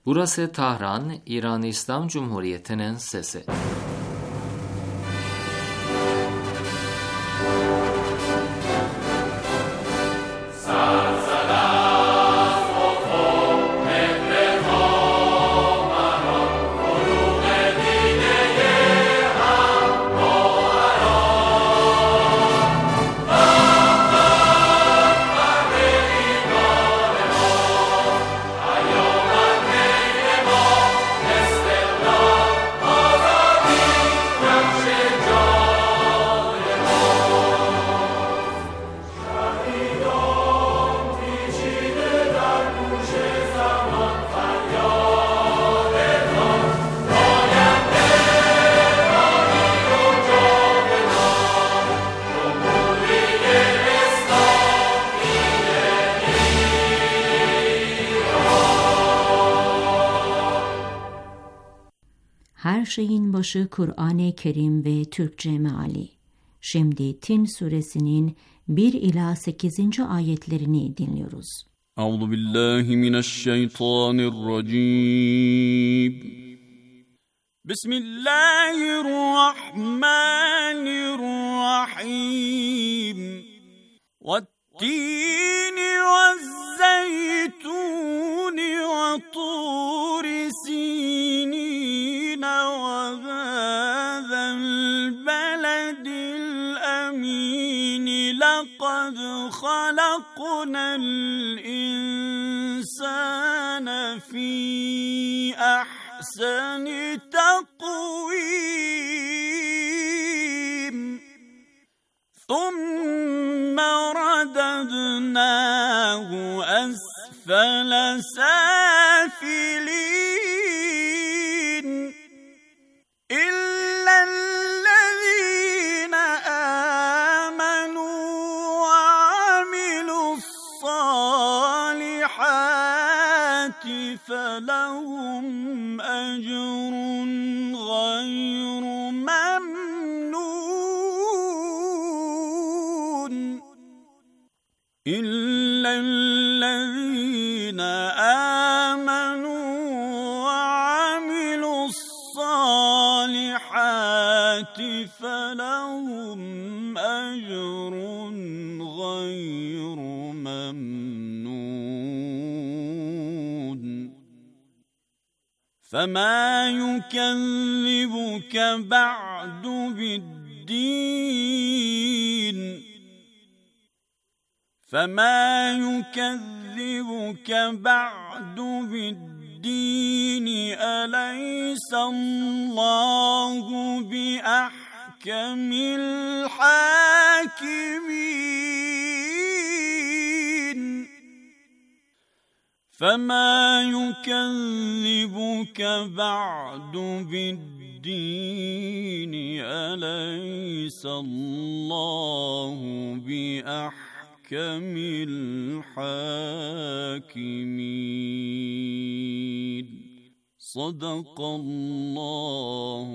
Burası Tahran, İran İslam Cumhuriyeti'nin sesi. Her şeyin başı Kur'an-ı Kerim ve Türkçe meali. Şimdi Tin suresinin 1 ila 8. ayetlerini dinliyoruz. Euzubillahimineşşeytanirracim. Bismillahirrahmanirrahim. Vettini vezzeytuni ve turi sinin وهذا البلد الأمين لقد خلقنا الإنسان في أحسن تقويم ثم رددناه أسفل سافلين إلا الذين آمنوا وعملوا الصالحات فلهم أجر غير ممنون إلا الذين آمنوا وعملوا الصالحات فلهم أجر غير ممنون فما يكذبك بعد بالدين أليس الله بأحكم الحاكمين فما يكذبك بعد بالدين أليس الله بأحكم الحاكمين صدق الله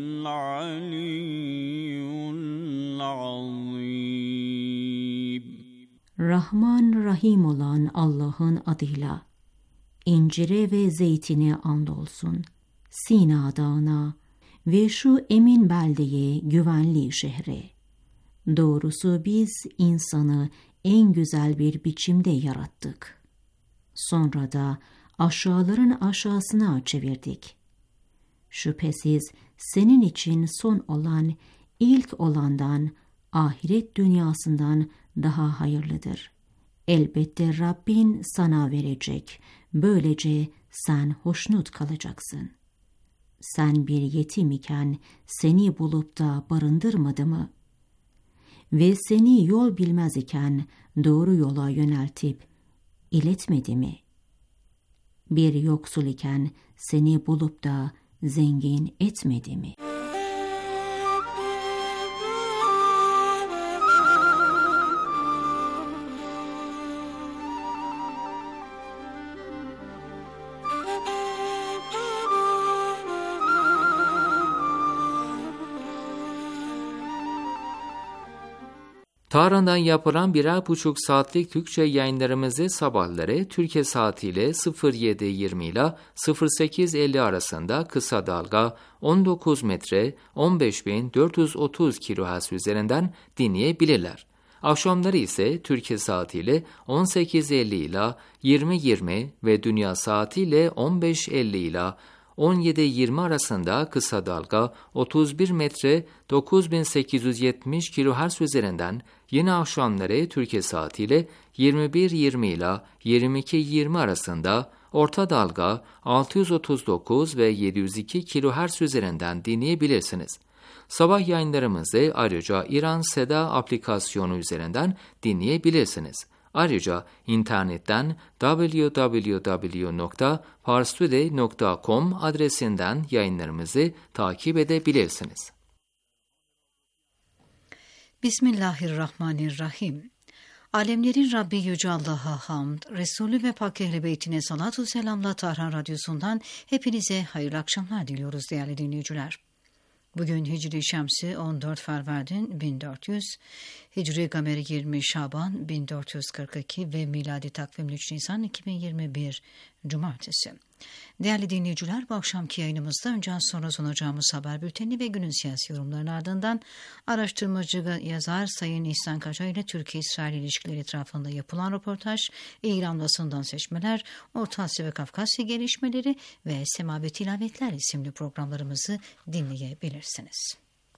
العلي العظيم. Rahman Rahim olan Allah'ın adıyla. İncire ve zeytine andolsun. Sina Dağı'na ve şu emin beldeye, güvenli şehre. Doğrusu biz insanı en güzel bir biçimde yarattık. Sonra da aşağıların aşağısına çevirdik. Şüphesiz senin için son olan, ilk olandan, ahiret dünyasından daha hayırlıdır. Elbette Rabbin sana verecek, böylece sen hoşnut kalacaksın. Sen bir yetim iken seni bulup da barındırmadı mı? Ve seni yol bilmez iken doğru yola yöneltip iletmedi mi? Bir yoksul iken seni bulup da zengin etmedi mi? Tahran'dan yapılan 1,5 saatlik Türkçe yayınlarımızı sabahları Türkiye saatiyle 07:20 ile 08:50 arasında kısa dalga 19 metre 15.430 kHz üzerinden dinleyebilirler. Akşamları ise Türkiye saatiyle 18:50 ile 20:20 ve dünya saatiyle 15:50 ile 17:20 arasında kısa dalga 31 metre 9870 kHz üzerinden, yine akşamları Türkiye saatiyle 21:20 ile 22:20 arasında orta dalga 639 ve 702 kHz üzerinden dinleyebilirsiniz. Sabah yayınlarımızı ayrıca İran Seda aplikasyonu üzerinden dinleyebilirsiniz. Ayrıca internetten www.parstoday.com adresinden yayınlarımızı takip edebilirsiniz. Bismillahirrahmanirrahim. Alemlerin Rabbi Yüce Allah'a hamd, Resulü ve Pak Ehl-i Beytine salatu selamla Tahran Radyosu'ndan hepinize hayırlı akşamlar diliyoruz değerli dinleyiciler. Bugün Hicri Şemsi 14 Ferverdin 1400, Hicri Gameri 20 Şaban 1442 ve miladi takvimli 3 Nisan 2021 Cumartesi. Değerli dinleyiciler, bu akşamki yayınımızda önce sonra sunacağımız haber bülteni ve günün siyasi yorumlarının ardından araştırmacı yazar Sayın İhsan Kaca ile Türkiye-İsrail ilişkileri etrafında yapılan röportaj, İran basından seçmeler, Orta Asya ve Kafkasya gelişmeleri ve Semavi Tilavetler isimli programlarımızı dinleyebilirsiniz.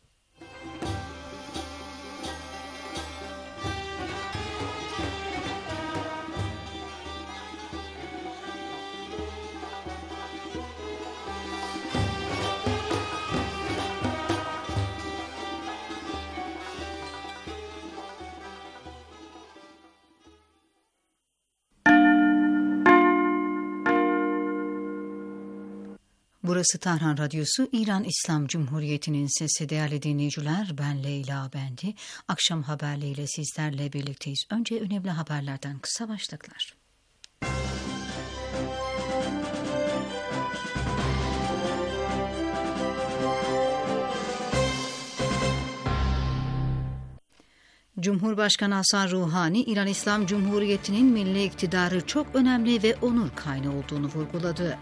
Burası Tahran Radyosu, İran İslam Cumhuriyeti'nin sesi. Değerli dinleyiciler, ben Leyla Bendi. Akşam haberleriyle sizlerle birlikteyiz. Önce önemli haberlerden kısa başlıklar. Cumhurbaşkanı Hasan Ruhani, İran İslam Cumhuriyeti'nin milli iktidarı çok önemli ve onur kaynağı olduğunu vurguladı.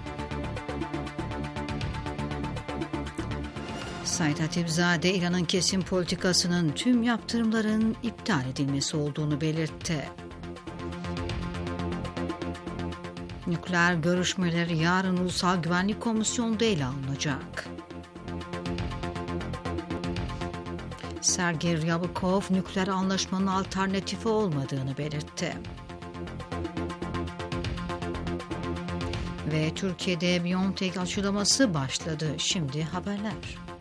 Said Hatipzade, İran'ın kesin politikasının tüm yaptırımların iptal edilmesi olduğunu belirtti. Nükleer görüşmeler yarın Ulusal Güvenlik Komisyonu'nda ele alınacak. Sergey Ryabkov, nükleer anlaşmanın alternatifi olmadığını belirtti. Ve Türkiye'de BioNTech aşılaması başladı. Şimdi haberler.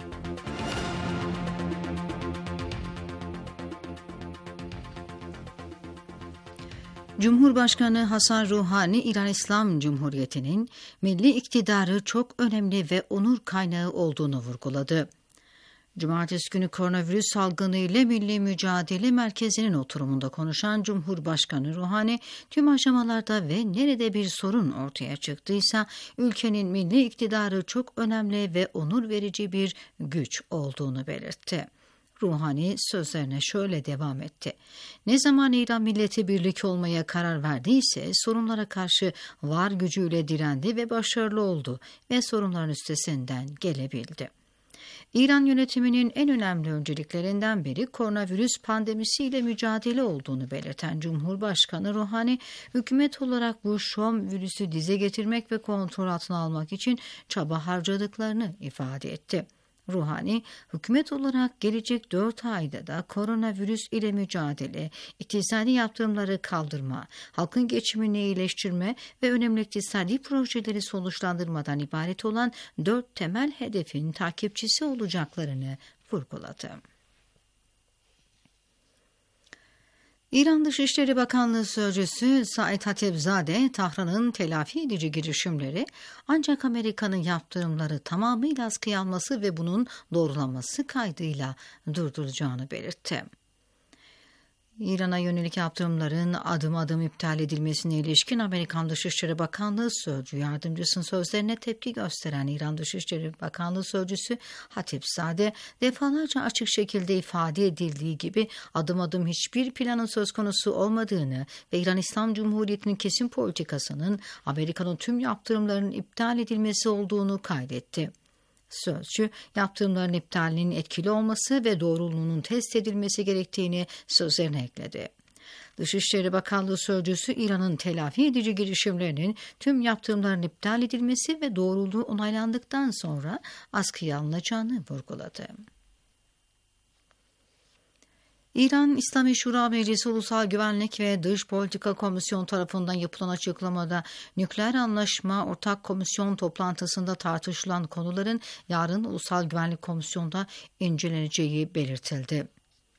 Cumhurbaşkanı Hasan Ruhani, İran İslam Cumhuriyeti'nin milli iktidarı çok önemli ve onur kaynağı olduğunu vurguladı. Cumartesi günü koronavirüs salgını ile Milli Mücadele Merkezi'nin oturumunda konuşan Cumhurbaşkanı Ruhani, tüm aşamalarda ve nerede bir sorun ortaya çıktıysa ülkenin milli iktidarı çok önemli ve onur verici bir güç olduğunu belirtti. Ruhani sözlerine şöyle devam etti. Ne zaman İran milleti birlik olmaya karar verdiyse sorunlara karşı var gücüyle direndi ve başarılı oldu ve sorunların üstesinden gelebildi. İran yönetiminin en önemli önceliklerinden biri koronavirüs pandemisiyle mücadele olduğunu belirten Cumhurbaşkanı Ruhani, hükümet olarak bu şom virüsü dize getirmek ve kontrol altına almak için çaba harcadıklarını ifade etti. Ruhani, hükümet olarak gelecek 4 ayda da koronavirüs ile mücadele, iktisadi yaptırımları kaldırma, halkın geçimini iyileştirme ve önemli iktisadi projeleri sonuçlandırmadan ibaret olan 4 temel hedefin takipçisi olacaklarını vurguladı. İran Dışişleri Bakanlığı Sözcüsü Said Hatipzade, Tahran'ın telafi edici girişimleri ancak Amerika'nın yaptırımları tamamıyla askıya alması ve bunun doğrulanması kaydıyla durdurulacağını belirtti. İran'a yönelik yaptırımların adım adım iptal edilmesine ilişkin Amerikan Dışişleri Bakanlığı Sözcü Yardımcısının sözlerine tepki gösteren İran Dışişleri Bakanlığı Sözcüsü Hatipzade, defalarca açık şekilde ifade edildiği gibi adım adım hiçbir planın söz konusu olmadığını ve İran İslam Cumhuriyeti'nin kesin politikasının Amerika'nın tüm yaptırımlarının iptal edilmesi olduğunu kaydetti. Sözcü, yaptırımların iptalinin etkili olması ve doğruluğunun test edilmesi gerektiğini sözlerine ekledi. Dışişleri Bakanlığı Sözcüsü, İran'ın telafi edici girişimlerinin tüm yaptırımların iptal edilmesi ve doğruluğu onaylandıktan sonra askıya alınacağını vurguladı. İran İslami Şura Meclisi Ulusal Güvenlik ve Dış Politika Komisyonu tarafından yapılan açıklamada nükleer anlaşma ortak komisyon toplantısında tartışılan konuların yarın Ulusal Güvenlik Komisyonu'nda inceleneceği belirtildi.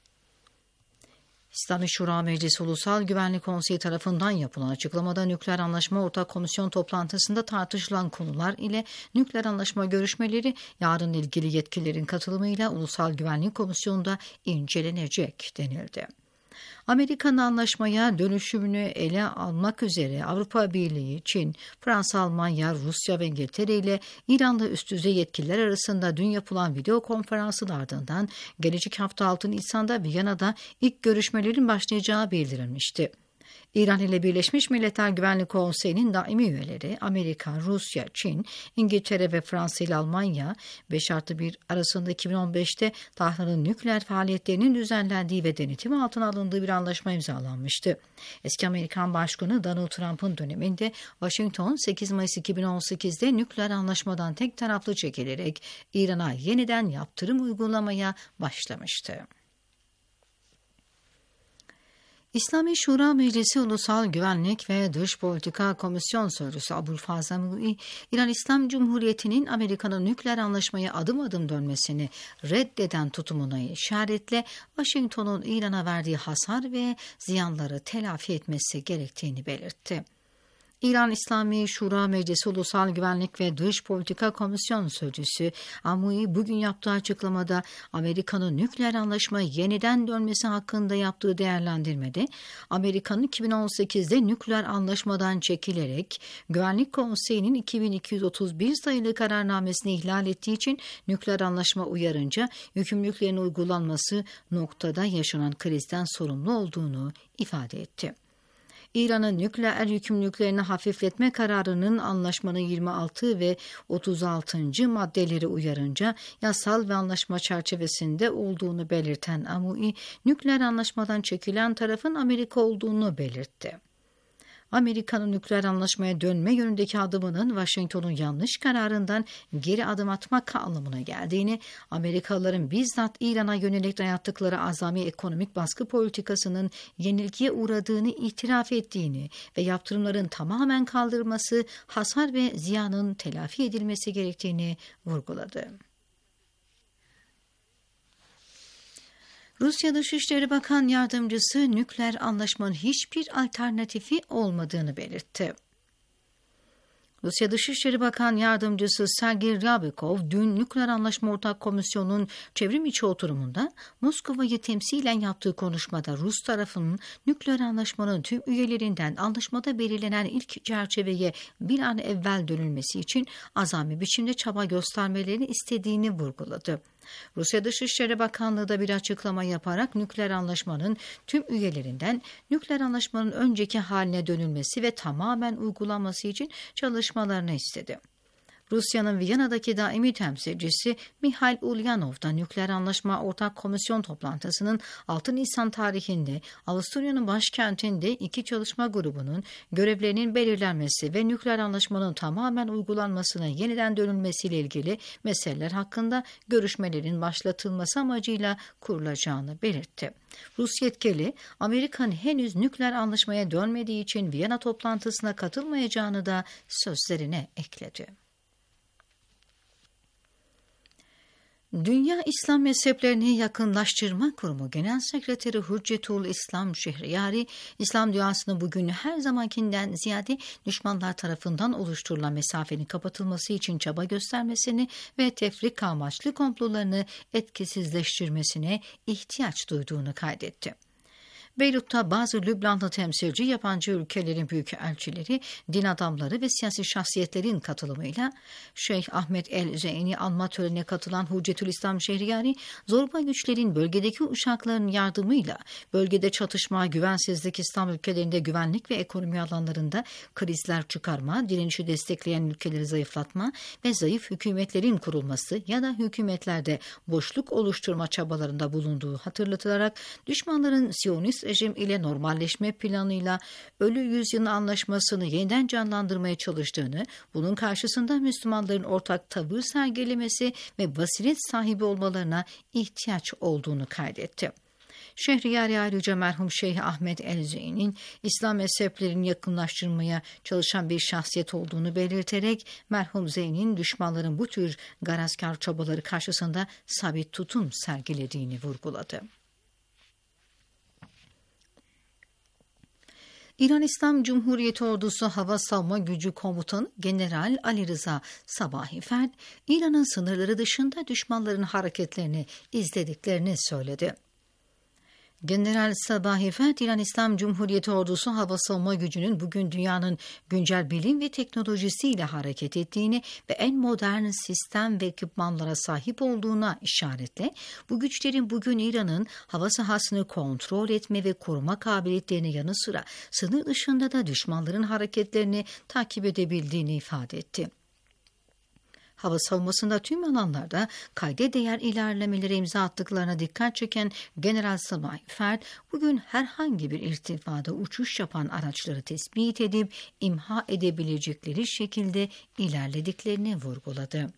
İslami Şura Meclisi Ulusal Güvenlik Konseyi tarafından yapılan açıklamada nükleer anlaşma ortak komisyon toplantısında tartışılan konular ile nükleer anlaşma görüşmeleri yarın ilgili yetkililerin katılımıyla Ulusal Güvenlik Komisyonu'nda incelenecek denildi. Amerika'nın anlaşmaya dönüşümünü ele almak üzere Avrupa Birliği, Çin, Fransa, Almanya, Rusya ve İngiltere ile İran'da üst düzey yetkililer arasında dün yapılan video konferansın ardından gelecek hafta 6 Nisan'da Viyana'da ilk görüşmelerin başlayacağı bildirilmişti. İran ile Birleşmiş Milletler Güvenlik Konseyi'nin daimi üyeleri Amerika, Rusya, Çin, İngiltere ve Fransa ile Almanya 5+1 arasında 2015'te Tahran'ın nükleer faaliyetlerinin düzenlendiği ve denetim altına alındığı bir anlaşma imzalanmıştı. Eski Amerikan Başkanı Donald Trump'ın döneminde Washington 8 Mayıs 2018'de nükleer anlaşmadan tek taraflı çekilerek İran'a yeniden yaptırım uygulamaya başlamıştı. İslami Şura Meclisi Ulusal Güvenlik ve Dış Politika Komisyon Sözcüsü Abulfazl, İran İslam Cumhuriyeti'nin Amerika'nın nükleer anlaşmaya adım adım dönmesini reddeden tutumuna işaretle Washington'un İran'a verdiği hasar ve ziyanları telafi etmesi gerektiğini belirtti. İran İslami Şura Meclisi Ulusal Güvenlik ve Dış Politika Komisyon Sözcüsü Amui bugün yaptığı açıklamada Amerika'nın nükleer anlaşmaya yeniden dönmesi hakkında yaptığı değerlendirmede Amerika'nın 2018'de nükleer anlaşmadan çekilerek Güvenlik Konseyi'nin 2231 sayılı kararnamesini ihlal ettiği için nükleer anlaşma uyarınca yükümlülüklerin uygulanması noktada yaşanan krizden sorumlu olduğunu ifade etti. İran'ın nükleer yükümlülüklerini hafifletme kararının anlaşmanın 26 ve 36. maddeleri uyarınca yasal ve anlaşma çerçevesinde olduğunu belirten Amui, nükleer anlaşmadan çekilen tarafın Amerika olduğunu belirtti. Amerika'nın nükleer anlaşmaya dönme yönündeki adımının Washington'un yanlış kararından geri adım atmak anlamına geldiğini, Amerikalıların bizzat İran'a yönelik dayattıkları azami ekonomik baskı politikasının yenilgiye uğradığını itiraf ettiğini ve yaptırımların tamamen kaldırılması, hasar ve ziyanın telafi edilmesi gerektiğini vurguladı. Rusya Dışişleri Bakan Yardımcısı nükleer anlaşmanın hiçbir alternatifi olmadığını belirtti. Rusya Dışişleri Bakan Yardımcısı Sergey Ryabkov dün Nükleer Anlaşma Ortak Komisyonu'nun çevrim içi oturumunda Moskova'yı temsilen yaptığı konuşmada Rus tarafının nükleer anlaşmanın tüm üyelerinden anlaşmada belirlenen ilk çerçeveye bir an evvel dönülmesi için azami biçimde çaba göstermelerini istediğini vurguladı. Rusya Dışişleri Bakanlığı da bir açıklama yaparak nükleer anlaşmanın tüm üyelerinden nükleer anlaşmanın önceki haline dönülmesi ve tamamen uygulanması için çalışmalarını istedi. Rusya'nın Viyana'daki daimi temsilcisi Mikhail Ulyanov da nükleer anlaşma ortak komisyon toplantısının 6 Nisan tarihinde Avusturya'nın başkentinde iki çalışma grubunun görevlerinin belirlenmesi ve nükleer anlaşmanın tamamen uygulanmasına yeniden dönülmesiyle ilgili meseleler hakkında görüşmelerin başlatılması amacıyla kurulacağını belirtti. Rus yetkili, Amerika'nın henüz nükleer anlaşmaya dönmediği için Viyana toplantısına katılmayacağını da sözlerine ekledi. Dünya İslam Mezheplerini Yakınlaştırma Kurumu Genel Sekreteri Hüccetül İslam Şehriyari, İslam dünyasının bugün her zamankinden ziyade düşmanlar tarafından oluşturulan mesafenin kapatılması için çaba göstermesini ve tefrika amaçlı komplolarını etkisizleştirmesine ihtiyaç duyduğunu kaydetti. Beyrut'ta bazı Lübnanlı temsilci, yabancı ülkelerin büyükelçileri, din adamları ve siyasi şahsiyetlerin katılımıyla Şeyh Ahmed el-Zeyni anma törenine katılan Hüccetülislam Şehriyari, zorba güçlerin bölgedeki uçakların yardımıyla bölgede çatışma, güvensizlik, İslam ülkelerinde güvenlik ve ekonomi alanlarında krizler çıkarma, direnişi destekleyen ülkeleri zayıflatma ve zayıf hükümetlerin kurulması ya da hükümetlerde boşluk oluşturma çabalarında bulunduğu hatırlatılarak düşmanların Siyonist rejim ile normalleşme planıyla Ölü Yüzyılın Anlaşması'nı yeniden canlandırmaya çalıştığını, bunun karşısında Müslümanların ortak tavır sergilemesi ve basiret sahibi olmalarına ihtiyaç olduğunu kaydetti. Şehriyari ayrıca merhum Şeyh Ahmed el-Zeyni'nin İslam mezheplerini yakınlaştırmaya çalışan bir şahsiyet olduğunu belirterek merhum Zeyn'in düşmanların bu tür garazkar çabaları karşısında sabit tutum sergilediğini vurguladı. İran İslam Cumhuriyeti Ordusu Hava Savunma Gücü Komutanı General Ali Rıza Sabahi-Ferd, İran'ın sınırları dışında düşmanların hareketlerini izlediklerini söyledi. General Sabahi-Ferd, İran İslam Cumhuriyeti Ordusu Hava Savunma Gücü'nün bugün dünyanın güncel bilim ve teknolojisiyle hareket ettiğini ve en modern sistem ve ekipmanlara sahip olduğuna işaretle, bu güçlerin bugün İran'ın hava sahasını kontrol etme ve koruma kabiliyetlerine yanı sıra sınır dışında da düşmanların hareketlerini takip edebildiğini ifade etti. Hava savunmasında tüm alanlarda kayda değer ilerlemelere imza attıklarına dikkat çeken General Sabahi-Ferd, bugün herhangi bir irtifada uçuş yapan araçları tespit edip imha edebilecekleri şekilde ilerlediklerini vurguladı.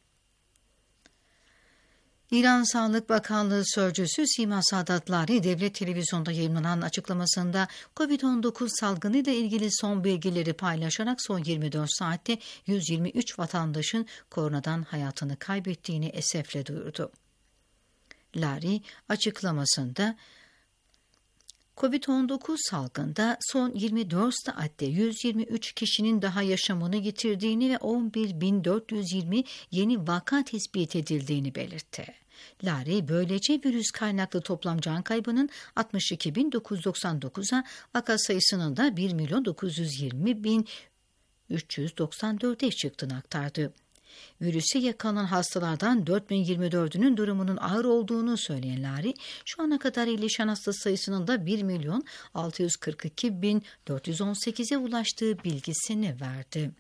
İran Sağlık Bakanlığı Sözcüsü Sima Saadatvari, devlet televizyonda yayınlanan açıklamasında COVID-19 salgını ile ilgili son bilgileri paylaşarak son 24 saatte 123 vatandaşın koronadan hayatını kaybettiğini esefle duyurdu. Lari açıklamasında, COVID-19 salgında son 24 saatte 123 kişinin daha yaşamını yitirdiğini ve 11.420 yeni vaka tespit edildiğini belirtti. Lari böylece virüs kaynaklı toplam can kaybının 62.999'a, vaka sayısının da 1.920.394'e çıktığını aktardı. Virüse yakalanan hastalardan 4.024'ünün durumunun ağır olduğunu söyleyen Lari, şu ana kadar iyileşen hasta sayısının da 1.642.418'e ulaştığı bilgisini verdi.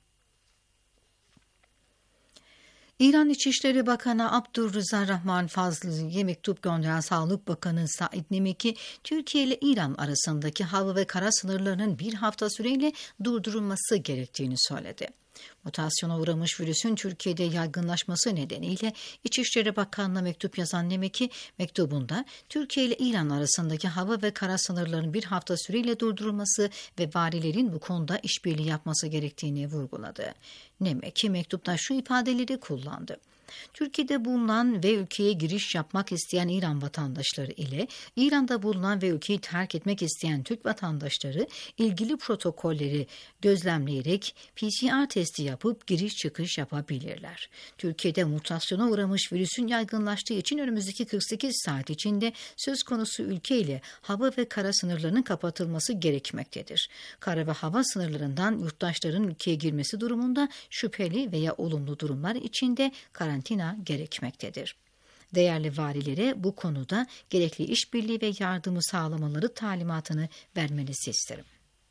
İran İçişleri Bakanı Abdurrıza Rahman Fazlı'ya mektup gönderen Sağlık Bakanı Said Nemeki, Türkiye ile İran arasındaki hava ve kara sınırlarının bir hafta süreyle durdurulması gerektiğini söyledi. Mutasyona uğramış virüsün Türkiye'de yaygınlaşması nedeniyle İçişleri Bakanlığı'na mektup yazan Nemeki, mektubunda Türkiye ile İran arasındaki hava ve kara sınırlarının bir hafta süreyle durdurulması ve valilerin bu konuda işbirliği yapması gerektiğini vurguladı. Nemeki mektupta şu ifadeleri kullandı. Türkiye'de bulunan ve ülkeye giriş yapmak isteyen İran vatandaşları ile İran'da bulunan ve ülkeyi terk etmek isteyen Türk vatandaşları ilgili protokolleri gözlemleyerek PCR testi yapıp giriş çıkış yapabilirler. Türkiye'de mutasyona uğramış virüsün yaygınlaştığı için önümüzdeki 48 saat içinde söz konusu ülke ile hava ve kara sınırlarının kapatılması gerekmektedir. Kara ve hava sınırlarından yurttaşların ülkeye girmesi durumunda şüpheli veya olumlu durumlar içinde karantina gerekmektedir. Değerli valilere bu konuda gerekli işbirliği ve yardımı sağlamaları talimatını vermenizi isterim.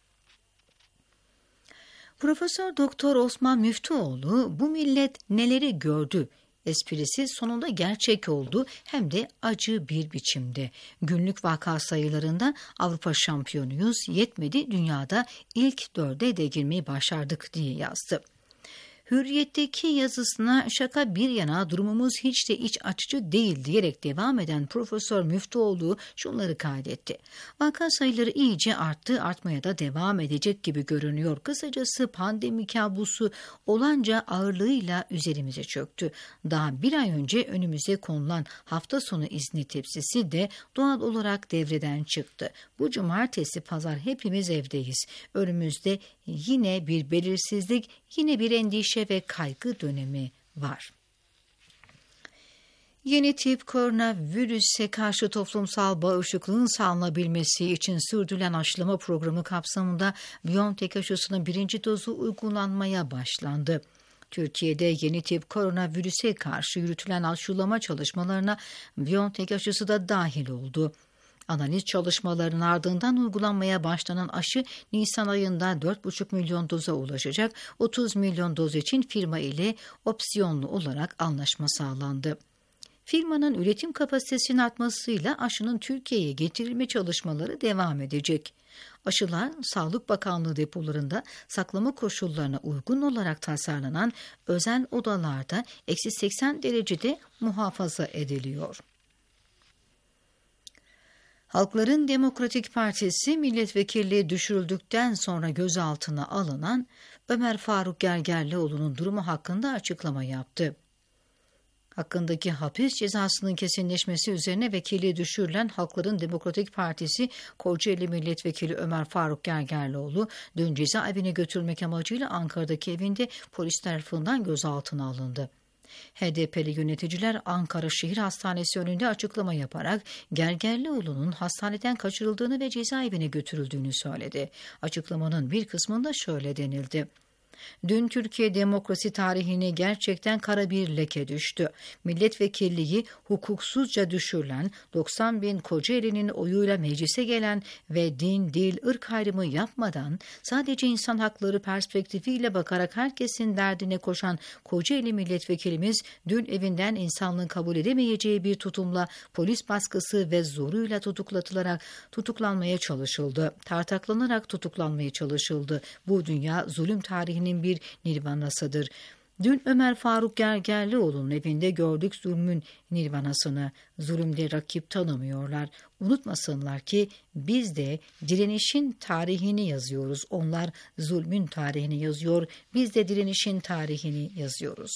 Profesör Doktor Osman Müftüoğlu, bu millet neleri gördü esprisi sonunda gerçek oldu, hem de acı bir biçimde. Günlük vaka sayılarında Avrupa şampiyonuyuz, yetmedi dünyada ilk 4'e de girmeyi başardık diye yazdı. Hürriyet'teki yazısına şaka bir yana durumumuz hiç de iç açıcı değil diyerek devam eden Profesör Müftüoğlu şunları kaydetti. Vaka sayıları iyice arttı, artmaya da devam edecek gibi görünüyor. Kısacası pandemi kabusu olanca ağırlığıyla üzerimize çöktü. Daha bir ay önce önümüze konulan hafta sonu izni tepsisi de doğal olarak devreden çıktı. Bu cumartesi pazar hepimiz evdeyiz. Önümüzde yine bir belirsizlik, yine bir endişe ve kaygı dönemi var. Yeni tip koronavirüse karşı toplumsal bağışıklığın sağlanabilmesi için sürdürülen aşılama programı kapsamında BioNTech aşısının 1. dozu uygulanmaya başlandı. Türkiye'de yeni tip koronavirüse karşı yürütülen aşılama çalışmalarına BioNTech aşısı da dahil oldu. Analiz çalışmalarının ardından uygulanmaya başlanan aşı Nisan ayında 4,5 milyon doza ulaşacak, 30 milyon doz için firma ile opsiyonlu olarak anlaşma sağlandı. Firmanın üretim kapasitesinin artmasıyla aşının Türkiye'ye getirilme çalışmaları devam edecek. Aşılar Sağlık Bakanlığı depolarında saklama koşullarına uygun olarak tasarlanan özel odalarda -80 derecede muhafaza ediliyor. Halkların Demokratik Partisi milletvekilliği düşürüldükten sonra gözaltına alınan Ömer Faruk Gergerlioğlu'nun durumu hakkında açıklama yaptı. Hakkındaki hapis cezasının kesinleşmesi üzerine vekilliği düşürülen Halkların Demokratik Partisi Kocaeli Milletvekili Ömer Faruk Gergerlioğlu dün cezaevine götürülmek amacıyla Ankara'daki evinde polis tarafından gözaltına alındı. HDP'li yöneticiler Ankara Şehir Hastanesi önünde açıklama yaparak Gergerlioğlu'nun hastaneden kaçırıldığını ve cezaevine götürüldüğünü söyledi. Açıklamanın bir kısmında şöyle denildi: Dün Türkiye demokrasi tarihine gerçekten kara bir leke düştü. Milletvekilliği hukuksuzca düşürülen 90 bin Kocaeli'nin oyuyla meclise gelen ve din, dil, ırk ayrımı yapmadan sadece insan hakları perspektifiyle bakarak herkesin derdine koşan Kocaeli milletvekilimiz dün evinden insanlığın kabul edemeyeceği bir tutumla polis baskısı ve zoruyla tutuklanmaya çalışıldı. Tartaklanarak tutuklanmaya çalışıldı. Bu dünya zulüm tarihinin bir nirvanasıdır. Dün Ömer Faruk Gergerlioğlu'nun evinde gördük zulmün nirvanasını. Zulümde rakip tanımıyorlar. Unutmasınlar ki biz de direnişin tarihini yazıyoruz. Onlar zulmün tarihini yazıyor. Biz de direnişin tarihini yazıyoruz.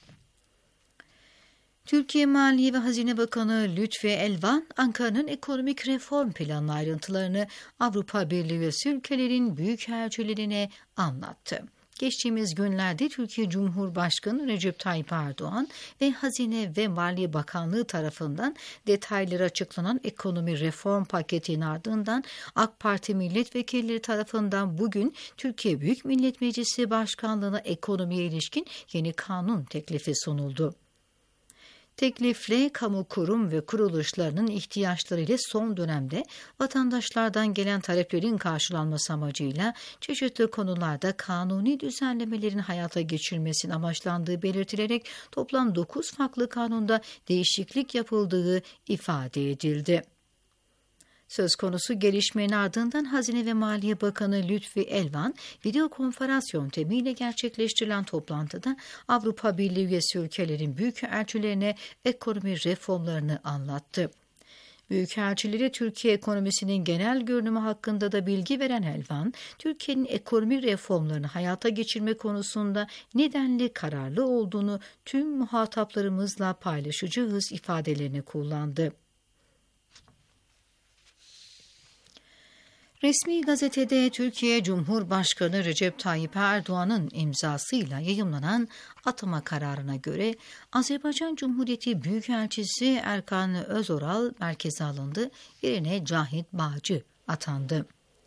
Türkiye Maliye ve Hazine Bakanı Lütfi Elvan, Ankara'nın ekonomik reform planı ayrıntılarını Avrupa Birliği üyesi ülkelerin büyükelçilerine anlattı. Geçtiğimiz günlerde Türkiye Cumhurbaşkanı Recep Tayyip Erdoğan ve Hazine ve Maliye Bakanlığı tarafından detayları açıklanan ekonomi reform paketinin ardından AK Parti milletvekilleri tarafından bugün Türkiye Büyük Millet Meclisi Başkanlığı'na ekonomiye ilişkin yeni kanun teklifi sunuldu. Teklifle kamu kurum ve kuruluşlarının ihtiyaçlarıyla son dönemde vatandaşlardan gelen taleplerin karşılanması amacıyla çeşitli konularda kanuni düzenlemelerin hayata geçirilmesinin amaçlandığı belirtilerek toplam 9 farklı kanunda değişiklik yapıldığı ifade edildi. Söz konusu gelişmenin ardından Hazine ve Maliye Bakanı Lütfi Elvan, video konferans yöntemiyle gerçekleştirilen toplantıda Avrupa Birliği üyesi ülkelerin büyükelçilerine ekonomi reformlarını anlattı. Büyükelçilere Türkiye ekonomisinin genel görünümü hakkında da bilgi veren Elvan, Türkiye'nin ekonomi reformlarını hayata geçirme konusunda nedenli kararlı olduğunu tüm muhataplarımızla paylaşacağız ifadelerini kullandı. Resmi gazetede Türkiye Cumhurbaşkanı Recep Tayyip Erdoğan'ın imzasıyla yayımlanan atama kararına göre Azerbaycan Cumhuriyeti Büyükelçisi Erkan Özoral merkeze alındı, yerine Cahit Bağcı atandı.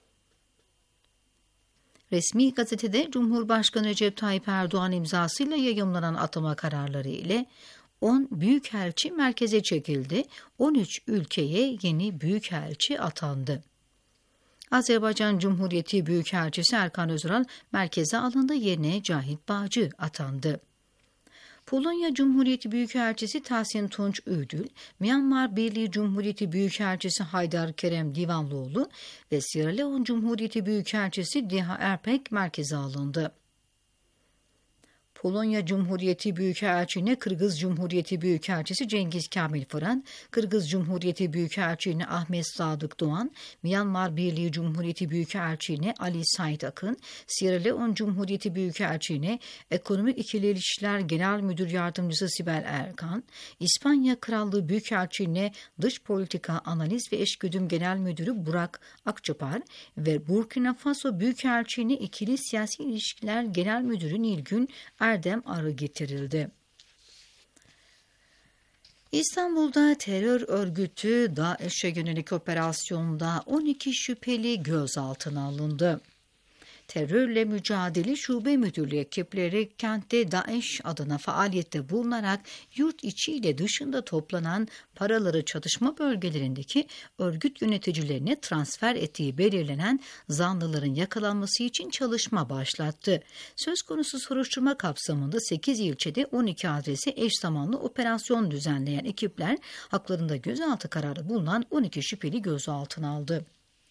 Resmi gazetede Cumhurbaşkanı Recep Tayyip Erdoğan imzasıyla yayımlanan atama kararları ile 10 büyükelçi merkeze çekildi, 13 ülkeye yeni büyükelçi atandı. Azerbaycan Cumhuriyeti Büyükelçisi Erkan Özoral merkeze alındı, yerine Cahit Bağcı atandı. Polonya Cumhuriyeti Büyükelçisi Tahsin Tunç Ödül, Myanmar Birliği Cumhuriyeti Büyükelçisi Haydar Kerem Divanlıoğlu ve Sierra Leone Cumhuriyeti Büyükelçisi Deha Erpek merkeze alındı. Polonya Cumhuriyeti Büyükelçiliğine Kırgız Cumhuriyeti Büyükelçisi Cengiz Kamil Fıran, Kırgız Cumhuriyeti Büyükelçiliğine Ahmet Sadık Doğan, Myanmar Birliği Cumhuriyeti Büyükelçiliğine Ali Said Akın, Sierra Leone Cumhuriyeti Büyükelçiliğine Ekonomik İkili İlişkiler Genel Müdür Yardımcısı Sibel Erkan, İspanya Krallığı Büyükelçiliğine Dış Politika Analiz ve Eşgüdüm Genel Müdürü Burak Akçapar ve Burkina Faso Büyükelçiliğine İkili Siyasi İlişkiler Genel Müdürü Nilgün Erdem Arı getirildi. İstanbul'da terör örgütü DAEŞ'e yönelik operasyonda 12 şüpheli gözaltına alındı. Terörle Mücadele Şube Müdürlüğü ekipleri kentte DAEŞ adına faaliyette bulunarak yurt içi ile dışında toplanan paraları çatışma bölgelerindeki örgüt yöneticilerine transfer ettiği belirlenen zanlıların yakalanması için çalışma başlattı. Söz konusu soruşturma kapsamında 8 ilçede 12 adrese eş zamanlı operasyon düzenleyen ekipler haklarında gözaltı kararı bulunan 12 şüpheli gözaltına aldı.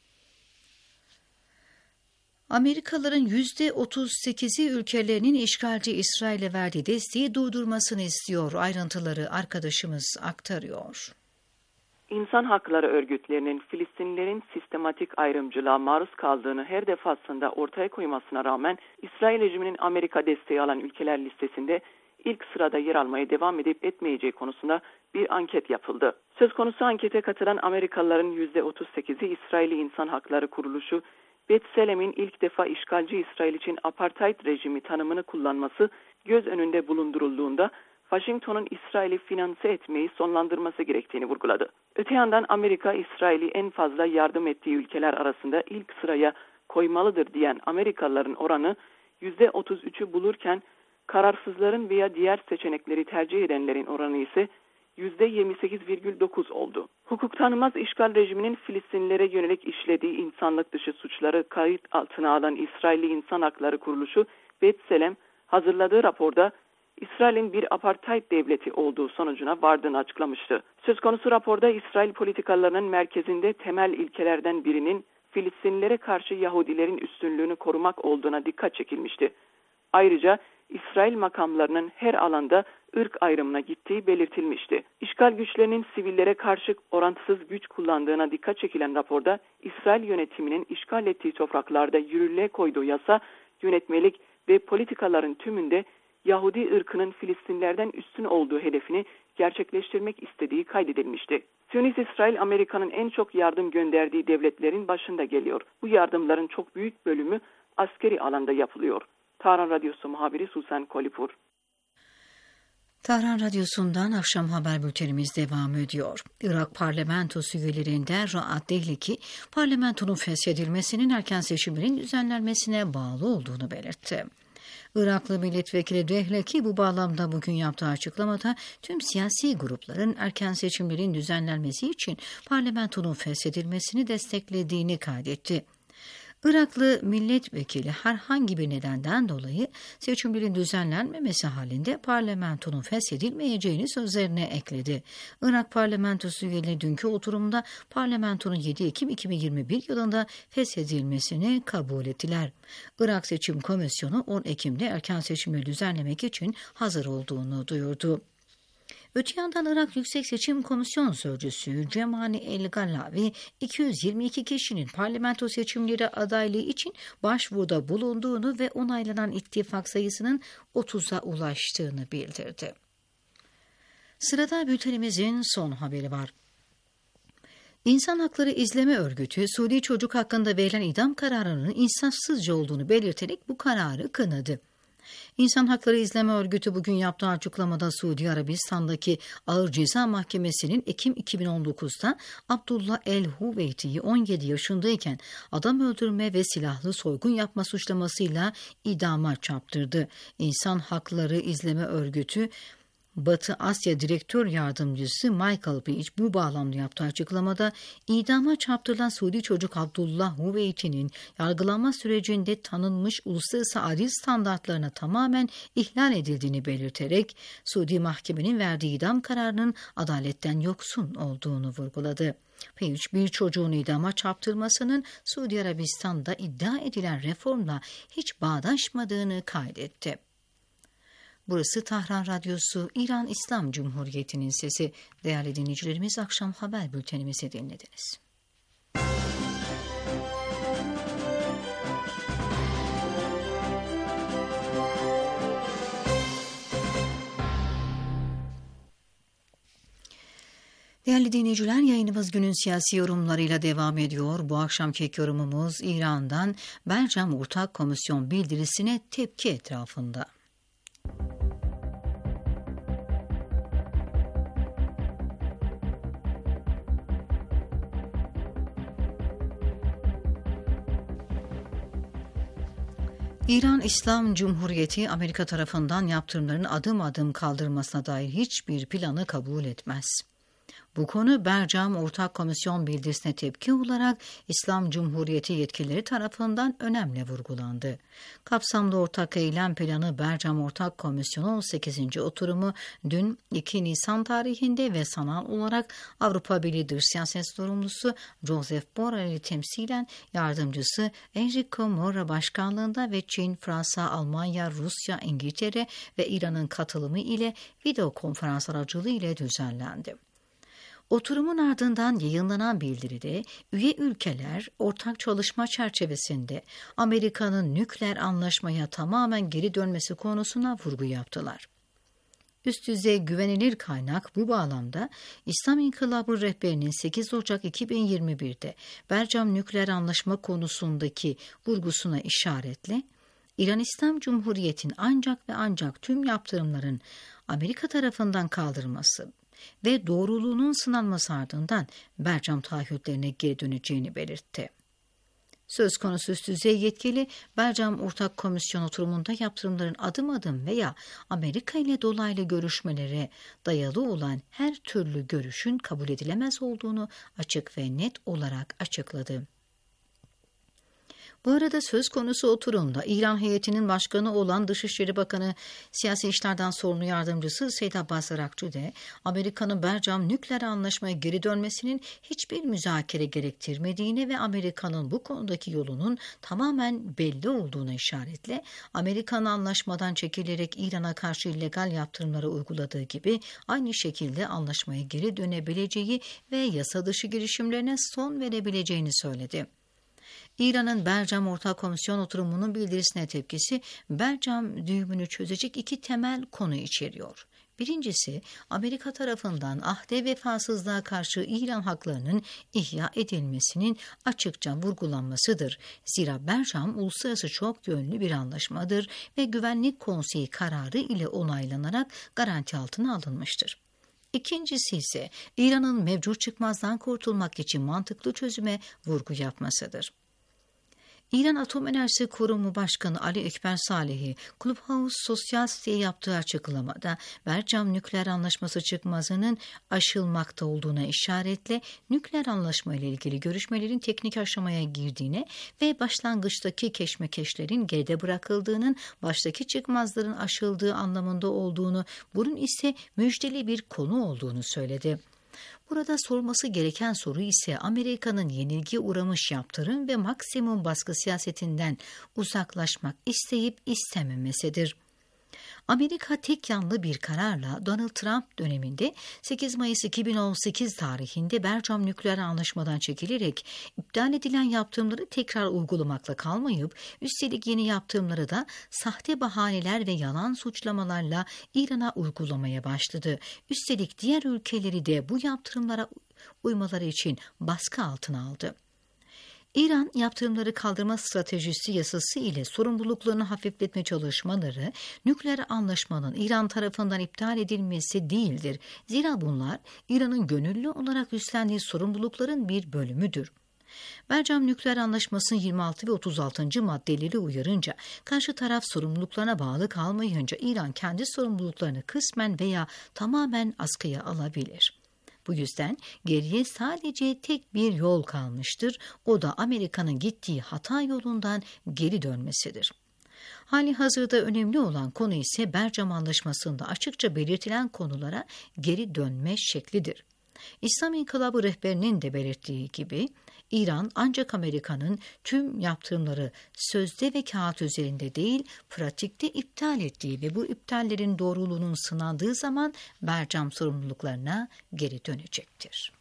Amerikalıların %38'i ülkelerinin işgalci İsrail'e verdiği desteği durdurmasını istiyor. Ayrıntıları arkadaşımız aktarıyor. İnsan hakları örgütlerinin Filistinlilerin sistematik ayrımcılığa maruz kaldığını her defasında ortaya koymasına rağmen İsrail rejiminin Amerika desteği alan ülkeler listesinde ilk sırada yer almaya devam edip etmeyeceği konusunda bir anket yapıldı. Söz konusu ankete katılan Amerikalıların %38'i İsraili İnsan Hakları Kuruluşu B'Tselem'in ilk defa işgalci İsrail için apartheid rejimi tanımını kullanması göz önünde bulundurulduğunda Washington'un İsrail'i finanse etmeyi sonlandırması gerektiğini vurguladı. Öte yandan Amerika, İsrail'i en fazla yardım ettiği ülkeler arasında ilk sıraya koymalıdır diyen Amerikalıların oranı %33'ü bulurken kararsızların veya diğer seçenekleri tercih edenlerin oranı ise %28,9 oldu. Hukuk tanımaz işgal rejiminin Filistinlilere yönelik işlediği insanlık dışı suçları kayıt altına alan İsrailli İnsan Hakları Kuruluşu B'Tselem hazırladığı raporda İsrail'in bir apartheid devleti olduğu sonucuna vardığını açıklamıştı. Söz konusu raporda İsrail politikalarının merkezinde temel ilkelerden birinin Filistinlilere karşı Yahudilerin üstünlüğünü korumak olduğuna dikkat çekilmişti. Ayrıca İsrail makamlarının her alanda ırk ayrımına gittiği belirtilmişti. İşgal güçlerinin sivillere karşı orantısız güç kullandığına dikkat çekilen raporda İsrail yönetiminin işgal ettiği topraklarda yürürlüğe koyduğu yasa, yönetmelik ve politikaların tümünde Yahudi ırkının Filistinlerden üstün olduğu hedefini gerçekleştirmek istediği kaydedilmişti. Siyonist İsrail, Amerika'nın en çok yardım gönderdiği devletlerin başında geliyor. Bu yardımların çok büyük bölümü askeri alanda yapılıyor. Tahran Radyosu muhabiri Susan Kolipur. Tahran Radyosu'ndan akşam haber bültenimiz devam ediyor. Irak parlamentosu üyelerinden Raat Dehliki, parlamentonun feshedilmesinin erken seçimlerin düzenlenmesine bağlı olduğunu belirtti. Iraklı milletvekili Dehleki bu bağlamda bugün yaptığı açıklamada tüm siyasi grupların erken seçimlerin düzenlenmesi için parlamentonun feshedilmesini desteklediğini kaydetti. Iraklı milletvekili herhangi bir nedenden dolayı seçimlerin düzenlenmemesi halinde parlamentonun feshedilmeyeceğini sözlerine ekledi. Irak parlamentosu üyeleri dünkü oturumda parlamentonun 7 Ekim 2021 yılında feshedilmesini kabul ettiler. Irak Seçim Komisyonu 10 Ekim'de erken seçimleri düzenlemek için hazır olduğunu duyurdu. Öte yandan Irak Yüksek Seçim Komisyon Sözcüsü Cemani El-Gallavi, 222 kişinin parlamento seçimleri adaylığı için başvuruda bulunduğunu ve onaylanan ittifak sayısının 30'a ulaştığını bildirdi. Sırada bültenimizin son haberi var. İnsan Hakları İzleme Örgütü, Suudi çocuk hakkında verilen idam kararının insafsızca olduğunu belirterek bu kararı kınadı. İnsan Hakları İzleme Örgütü bugün yaptığı açıklamada Suudi Arabistan'daki Ağır Ceza Mahkemesi'nin Ekim 2019'da Abdullah El-Huveyti'yi 17 yaşındayken adam öldürme ve silahlı soygun yapma suçlamasıyla idama çarptırdı. İnsan Hakları İzleme Örgütü Batı Asya Direktör Yardımcısı Michael Beach bu bağlamda yaptığı açıklamada idama çarptırılan Suudi çocuk Abdullah Huveyti'nin yargılanma sürecinde tanınmış uluslararası adil standartlarına tamamen ihlal edildiğini belirterek Suudi mahkemenin verdiği idam kararının adaletten yoksun olduğunu vurguladı. Beach bir çocuğun idama çarptırmasının Suudi Arabistan'da iddia edilen reformla hiç bağdaşmadığını kaydetti. Burası Tahran Radyosu, İran İslam Cumhuriyeti'nin sesi. Değerli dinleyicilerimiz, akşam haber bültenimizi dinlediniz. Değerli dinleyiciler, yayınımız günün siyasi yorumlarıyla devam ediyor. Bu akşamki yorumumuz İran'dan Belçam Ortak Komisyon bildirisine tepki etrafında. İran İslam Cumhuriyeti Amerika tarafından yaptırımların adım adım kaldırılmasına dair hiçbir planı kabul etmez. Bu konu Bercam Ortak Komisyon bildirisine tepki olarak İslam Cumhuriyeti yetkilileri tarafından önemli vurgulandı. Kapsamlı ortak eylem planı Bercam Ortak Komisyonu 18. oturumu dün 2 Nisan tarihinde ve sanal olarak Avrupa Birliği Dış Siyaset Sorumlusu Joseph Borrell'i temsilen yardımcısı Enrico Mora başkanlığında ve Çin, Fransa, Almanya, Rusya, İngiltere ve İran'ın katılımı ile video konferans aracılığı ile düzenlendi. Oturumun ardından yayınlanan bildiride üye ülkeler ortak çalışma çerçevesinde Amerika'nın nükleer anlaşmaya tamamen geri dönmesi konusuna vurgu yaptılar. Üst düzey güvenilir kaynak bu bağlamda İslam İnkılabı rehberinin 8 Ocak 2021'de Bercam nükleer anlaşma konusundaki vurgusuna işaretle İran İslam Cumhuriyeti'nin ancak ve ancak tüm yaptırımların Amerika tarafından kaldırılması ve doğruluğunun sınanması ardından Bercam taahhütlerine geri döneceğini belirtti. Söz konusu üst düzey yetkili, Bercam Ortak Komisyon oturumunda yaptırımların adım adım veya Amerika ile dolaylı görüşmelere dayalı olan her türlü görüşün kabul edilemez olduğunu açık ve net olarak açıkladı. Bu arada söz konusu oturumda İran heyetinin başkanı olan Dışişleri Bakanı Siyasi İşlerden Sorumlu Yardımcısı Seyyid Abbas Arakçı de Amerika'nın Bercam nükleer anlaşmaya geri dönmesinin hiçbir müzakere gerektirmediğini ve Amerika'nın bu konudaki yolunun tamamen belli olduğuna işaretle Amerika'nın anlaşmadan çekilerek İran'a karşı illegal yaptırımları uyguladığı gibi aynı şekilde anlaşmaya geri dönebileceği ve yasa dışı girişimlerine son verebileceğini söyledi. İran'ın Bercam Ortak Komisyon oturumunun bildirisine tepkisi Bercam düğümünü çözecek 2 temel konu içeriyor. Birincisi, Amerika tarafından ahde vefasızlığa karşı İran haklarının ihya edilmesinin açıkça vurgulanmasıdır. Zira Bercam uluslararası çok yönlü bir anlaşmadır ve Güvenlik Konseyi kararı ile onaylanarak garanti altına alınmıştır. İkincisi ise İran'ın mevcut çıkmazdan kurtulmak için mantıklı çözüme vurgu yapmasıdır. İran Atom Enerjisi Kurumu Başkanı Ali Ekber Salehi, Clubhouse sosyal siteye yaptığı açıklamada Bercam nükleer anlaşması çıkmazının aşılmakta olduğuna işaretle nükleer anlaşma ile ilgili görüşmelerin teknik aşamaya girdiğine ve başlangıçtaki keşmekeşlerin geride bırakıldığının baştaki çıkmazların aşıldığı anlamında olduğunu, bunun ise müjdeli bir konu olduğunu söyledi. Burada sorulması gereken soru ise Amerika'nın yenilgi uğramış yaptırım ve maksimum baskı siyasetinden uzaklaşmak isteyip istememesidir. Amerika tek yanlı bir kararla Donald Trump döneminde 8 Mayıs 2018 tarihinde Bercam nükleer anlaşmadan çekilerek iptal edilen yaptırımları tekrar uygulamakla kalmayıp üstelik yeni yaptırımları da sahte bahaneler ve yalan suçlamalarla İran'a uygulamaya başladı. Üstelik diğer ülkeleri de bu yaptırımlara uymaları için baskı altına aldı. İran yaptırımları kaldırma stratejisi yasası ile sorumluluklarını hafifletme çalışmaları nükleer anlaşmanın İran tarafından iptal edilmesi değildir. Zira bunlar İran'ın gönüllü olarak üstlendiği sorumlulukların bir bölümüdür. Bercam nükleer anlaşmasının 26 ve 36. maddeleri uyarınca karşı taraf sorumluluklarına bağlı kalmayınca İran kendi sorumluluklarını kısmen veya tamamen askıya alabilir. Bu yüzden geriye sadece tek bir yol kalmıştır. O da Amerika'nın gittiği hata yolundan geri dönmesidir. Hali hazırda önemli olan konu ise Bercam Anlaşması'nda açıkça belirtilen konulara geri dönme şeklidir. İslam İnkılabı rehberinin de belirttiği gibi İran ancak Amerika'nın tüm yaptırımları sözde ve kağıt üzerinde değil, pratikte iptal ettiği ve bu iptallerin doğruluğunun sınandığı zaman Bercam sorumluluklarına geri dönecektir.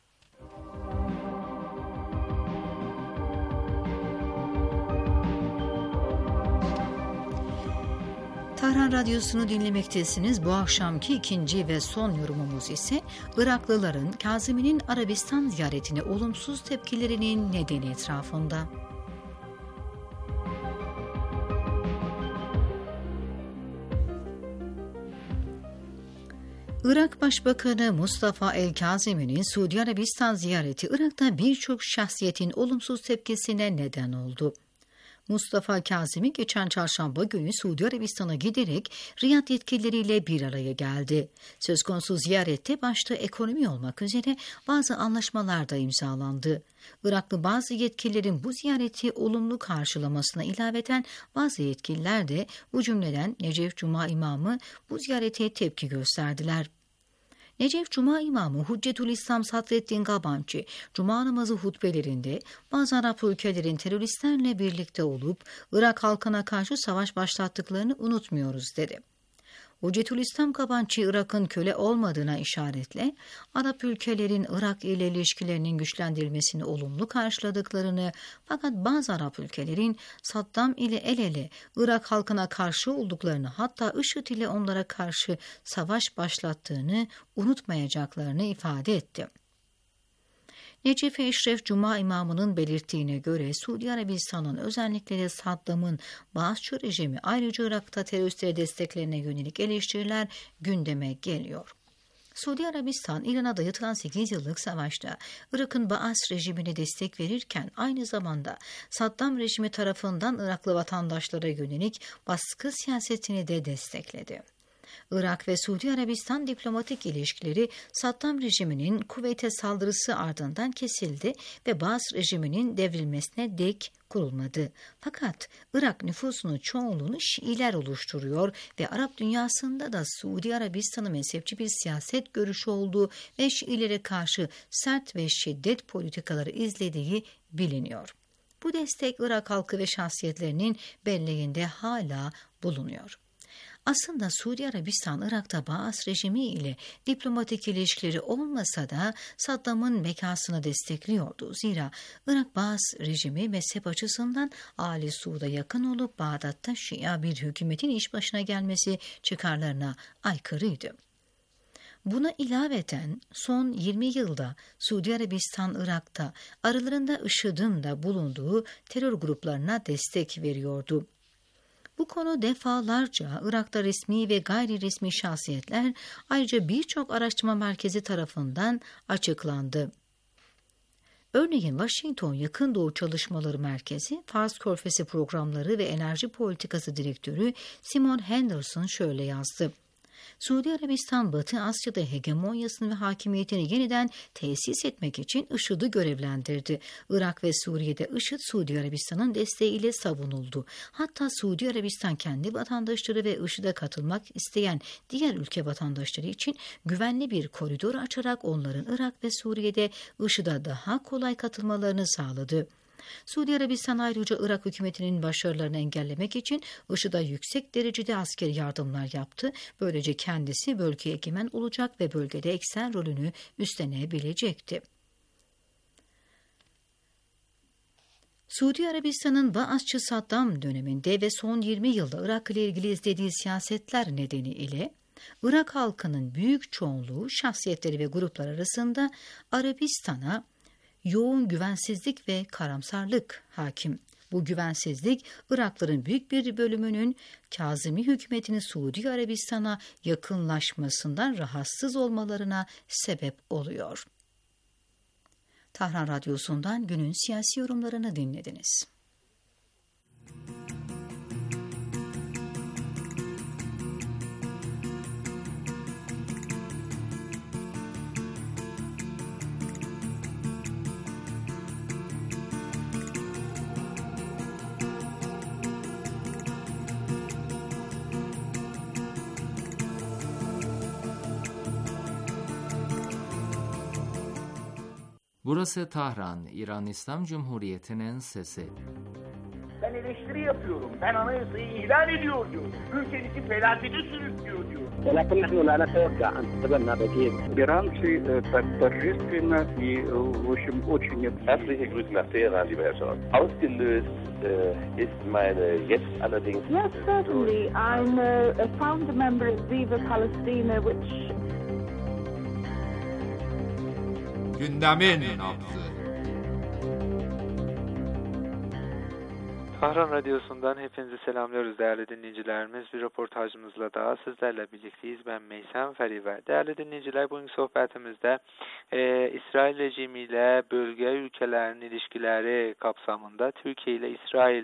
Tahran Radyosu'nu dinlemektesiniz. Bu akşamki ikinci ve son yorumumuz ise Iraklıların Kazimi'nin Arabistan ziyaretine olumsuz tepkilerinin nedeni etrafında. Irak Başbakanı Mustafa el-Kazimi'nin Suudi Arabistan ziyareti Irak'ta birçok şahsiyetin olumsuz tepkisine neden oldu. Mustafa Kazimi geçen çarşamba günü Suudi Arabistan'a giderek Riyad yetkilileriyle bir araya geldi. Söz konusu ziyarette başta ekonomi olmak üzere bazı anlaşmalar da imzalandı. Iraklı bazı yetkililerin bu ziyareti olumlu karşılamasına ilaveten bazı yetkililer de bu cümleden Necef Cuma imamı bu ziyarete tepki gösterdiler. Necef Cuma imamı Hüccetülislam Sadreddin Gabanci, Cuma namazı hutbelerinde bazı Arap ülkelerin teröristlerle birlikte olup Irak halkına karşı savaş başlattıklarını unutmuyoruz dedi. Hüccetülislam Gabanci, Irak'ın köle olmadığına işaretle Arap ülkelerin Irak ile ilişkilerinin güçlendirilmesini olumlu karşıladıklarını, fakat bazı Arap ülkelerin Saddam ile el ele Irak halkına karşı olduklarını, hatta IŞİD ile onlara karşı savaş başlattığını unutmayacaklarını ifade etti. Necef Eşref Cuma imamının belirttiğine göre Suudi Arabistan'ın özellikle de Saddam'ın Baasçı rejimi, ayrıca Irak'ta teröristlere desteklerine yönelik eleştiriler gündeme geliyor. Suudi Arabistan, İran'a dayatılan 8 yıllık savaşta Irak'ın Baas rejimine destek verirken aynı zamanda Saddam rejimi tarafından Iraklı vatandaşlara yönelik baskı siyasetini de destekledi. Irak ve Suudi Arabistan diplomatik ilişkileri Saddam rejiminin Kuveyt'e saldırısı ardından kesildi ve Baas rejiminin devrilmesine dek kurulmadı. Fakat Irak nüfusunun çoğunluğunu Şiiler oluşturuyor ve Arap dünyasında da Suudi Arabistan'ın mezhepçi bir siyaset görüşü olduğu ve Şiilere karşı sert ve şiddet politikaları izlediği biliniyor. Bu destek Irak halkı ve şahsiyetlerinin belleğinde hala bulunuyor. Aslında Suudi Arabistan, Irak'ta Baas rejimi ile diplomatik ilişkileri olmasa da Saddam'ın bekasını destekliyordu. Zira Irak Baas rejimi mezhep açısından Ali Suud'a yakın olup Bağdat'ta Şia bir hükümetin iş başına gelmesi çıkarlarına aykırıydı. Buna ilaveten son 20 yılda Suudi Arabistan, Irak'ta aralarında IŞİD'in de bulunduğu terör gruplarına destek veriyordu. Bu konu defalarca Irak'ta resmi ve gayri resmi şahsiyetler, ayrıca birçok araştırma merkezi tarafından açıklandı. Örneğin Washington Yakın Doğu Çalışmaları Merkezi, Fars Körfezi Programları ve Enerji Politikası Direktörü Simon Henderson şöyle yazdı. Suudi Arabistan, Batı Asya'da hegemonyasını ve hakimiyetini yeniden tesis etmek için IŞİD'i görevlendirdi. Irak ve Suriye'de IŞİD, Suudi Arabistan'ın desteğiyle savunuldu. Hatta Suudi Arabistan kendi vatandaşları ve IŞİD'e katılmak isteyen diğer ülke vatandaşları için güvenli bir koridor açarak onların Irak ve Suriye'de IŞİD'e daha kolay katılmalarını sağladı. Suudi Arabistan ayrıca Irak hükümetinin başarılarını engellemek için IŞİD'e yüksek derecede askeri yardımlar yaptı. Böylece kendisi bölgeye egemen olacak ve bölgede eksen rolünü üstlenebilecekti. Suudi Arabistan'ın Baasçı Saddam döneminde ve son 20 yılda Irak ile ilgili izlediği siyasetler nedeniyle Irak halkının büyük çoğunluğu, şahsiyetleri ve gruplar arasında Arabistan'a yoğun güvensizlik ve karamsarlık hakim. Bu güvensizlik Iraklıların büyük bir bölümünün Kazimi hükümetinin Suudi Arabistan'a yakınlaşmasından rahatsız olmalarına sebep oluyor. Tahran Radyosu'ndan günün siyasi yorumlarını dinlediniz. Burası Tahran, İran İslam Cumhuriyeti'nin sesi. Ben eleştiri yapıyorum. Ben anayasayı ihlal ediyor diyor. Ülkenizi felakete sürüklüyor diyor. ولكن نحن لا نتوقع أن تقبلنا بديل. Иранцы так торжественно и, в общем, очень... Herzliche Grüße nach Teheran, lieber Herr Scholz. Ausgelöst ist meine jetzt allerdings... Yes, certainly. I'm a founder member of Viva Palestina, which... Gündemin nabzı. Tahran Radyosu'ndan hepinizi selamlıyoruz değerli dinleyicilerimiz. Bir röportajımızla daha sizlerle birlikteyiz. Ben Meysem Feriver. Değerli dinleyiciler, bugün sohbetimizde İsrail rejimiyle bölge ülkelerin ilişkileri kapsamında Türkiye ile İsrail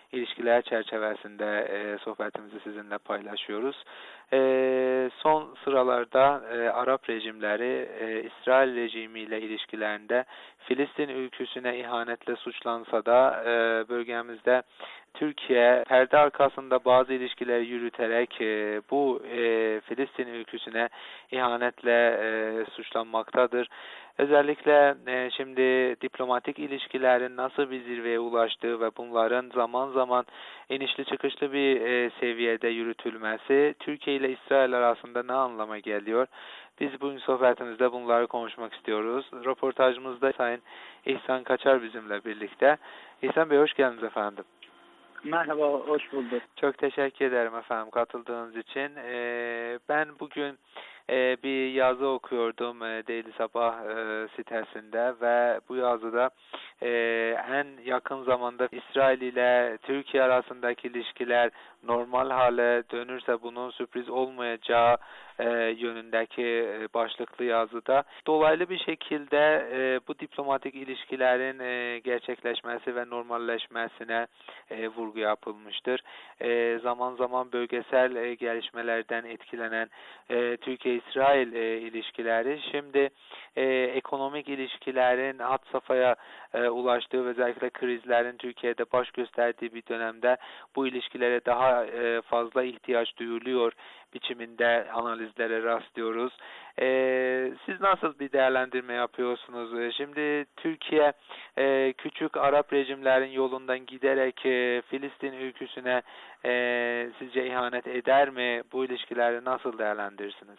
ilişkiler çerçevesinde sohbetimizi sizinle paylaşıyoruz. Son sıralarda Arap rejimleri İsrail rejimiyle ilişkilerinde Filistin ülküsüne ihanetle suçlansa da bölgemizde Türkiye perde arkasında bazı ilişkileri yürüterek bu Filistin ülküsüne ihanetle suçlanmaktadır. Özellikle şimdi diplomatik ilişkilerin nasıl bir zirveye ulaştığı ve bunların zaman zaman inişli çıkışlı bir seviyede yürütülmesi Türkiye ile İsrail arasında ne anlama geliyor? Biz bugün sohbetimizde bunları konuşmak istiyoruz. Röportajımızda Sayın İhsan Kaçar bizimle birlikte. İhsan Bey hoş geldiniz efendim. Merhaba, hoş bulduk. Çok teşekkür ederim efendim katıldığınız için. Ben bugün bir yazı okuyordum Daily Sabah sitesinde ve bu yazıda en yakın zamanda İsrail ile Türkiye arasındaki ilişkiler normal hale dönürse bunun sürpriz olmayacağı yönündeki başlıklı yazıda dolaylı bir şekilde bu diplomatik ilişkilerin gerçekleşmesi ve normalleşmesine vurgu yapılmıştır. Zaman zaman bölgesel gelişmelerden etkilenen Türkiye-İsrail ilişkileri şimdi ekonomik ilişkilerin had safhaya ulaştığı ve özellikle krizlerin Türkiye'de baş gösterdiği bir dönemde bu ilişkilere daha fazla ihtiyaç duyuluyor biçiminde analizlere rastlıyoruz. Siz nasıl bir değerlendirme yapıyorsunuz? Şimdi Türkiye küçük Arap rejimlerin yolundan giderek Filistin ülküsüne sizce ihanet eder mi? Bu ilişkileri nasıl değerlendirirsiniz?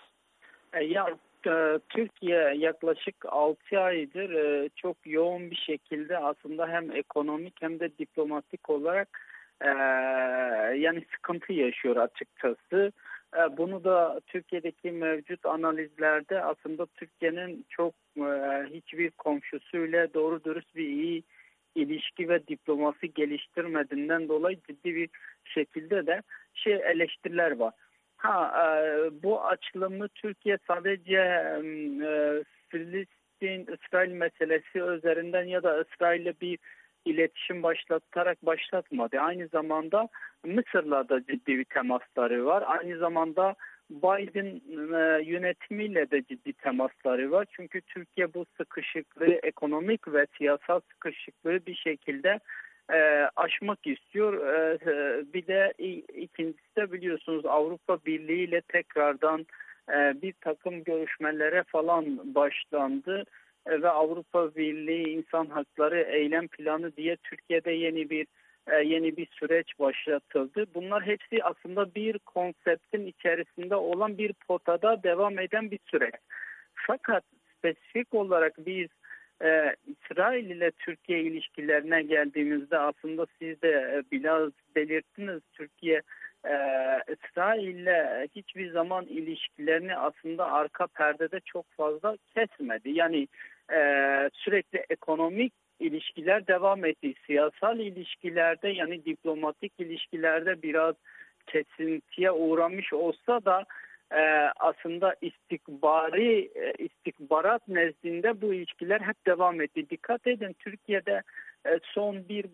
Türkiye yaklaşık 6 aydır çok yoğun bir şekilde aslında hem ekonomik hem de diplomatik olarak yani sıkıntı yaşıyor açıkçası. Bunu da Türkiye'deki mevcut analizlerde aslında Türkiye'nin çok hiçbir komşusuyla doğru dürüst bir iyi ilişki ve diplomasi geliştirmediğinden dolayı ciddi bir şekilde de eleştiriler var. Bu açılımı Türkiye sadece Filistin-İsrail meselesi üzerinden ya da İsrail'le bir iletişim başlatmadı. Aynı zamanda Mısır'la da ciddi bir temasları var. Aynı zamanda Biden yönetimiyle de ciddi temasları var. Çünkü Türkiye bu sıkışıklığı, ekonomik ve siyasal sıkışıklığı bir şekilde aşmak istiyor. Bir de ikincisi de biliyorsunuz Avrupa Birliği ile tekrardan bir takım görüşmelere falan başlandı. Ve Avrupa Birliği İnsan Hakları Eylem Planı diye Türkiye'de yeni bir süreç başlatıldı. Bunlar hepsi aslında bir konseptin içerisinde olan bir potada devam eden bir süreç. Fakat spesifik olarak biz İsrail ile Türkiye ilişkilerine geldiğimizde aslında siz de biraz belirttiniz. Türkiye İsrail ile hiçbir zaman ilişkilerini aslında arka perdede çok fazla kesmedi. Yani sürekli ekonomik ilişkiler devam etti. Siyasal ilişkilerde yani diplomatik ilişkilerde biraz kesintiye uğramış olsa da aslında istihbarat nezdinde bu ilişkiler hep devam etti. Dikkat edin Türkiye'de son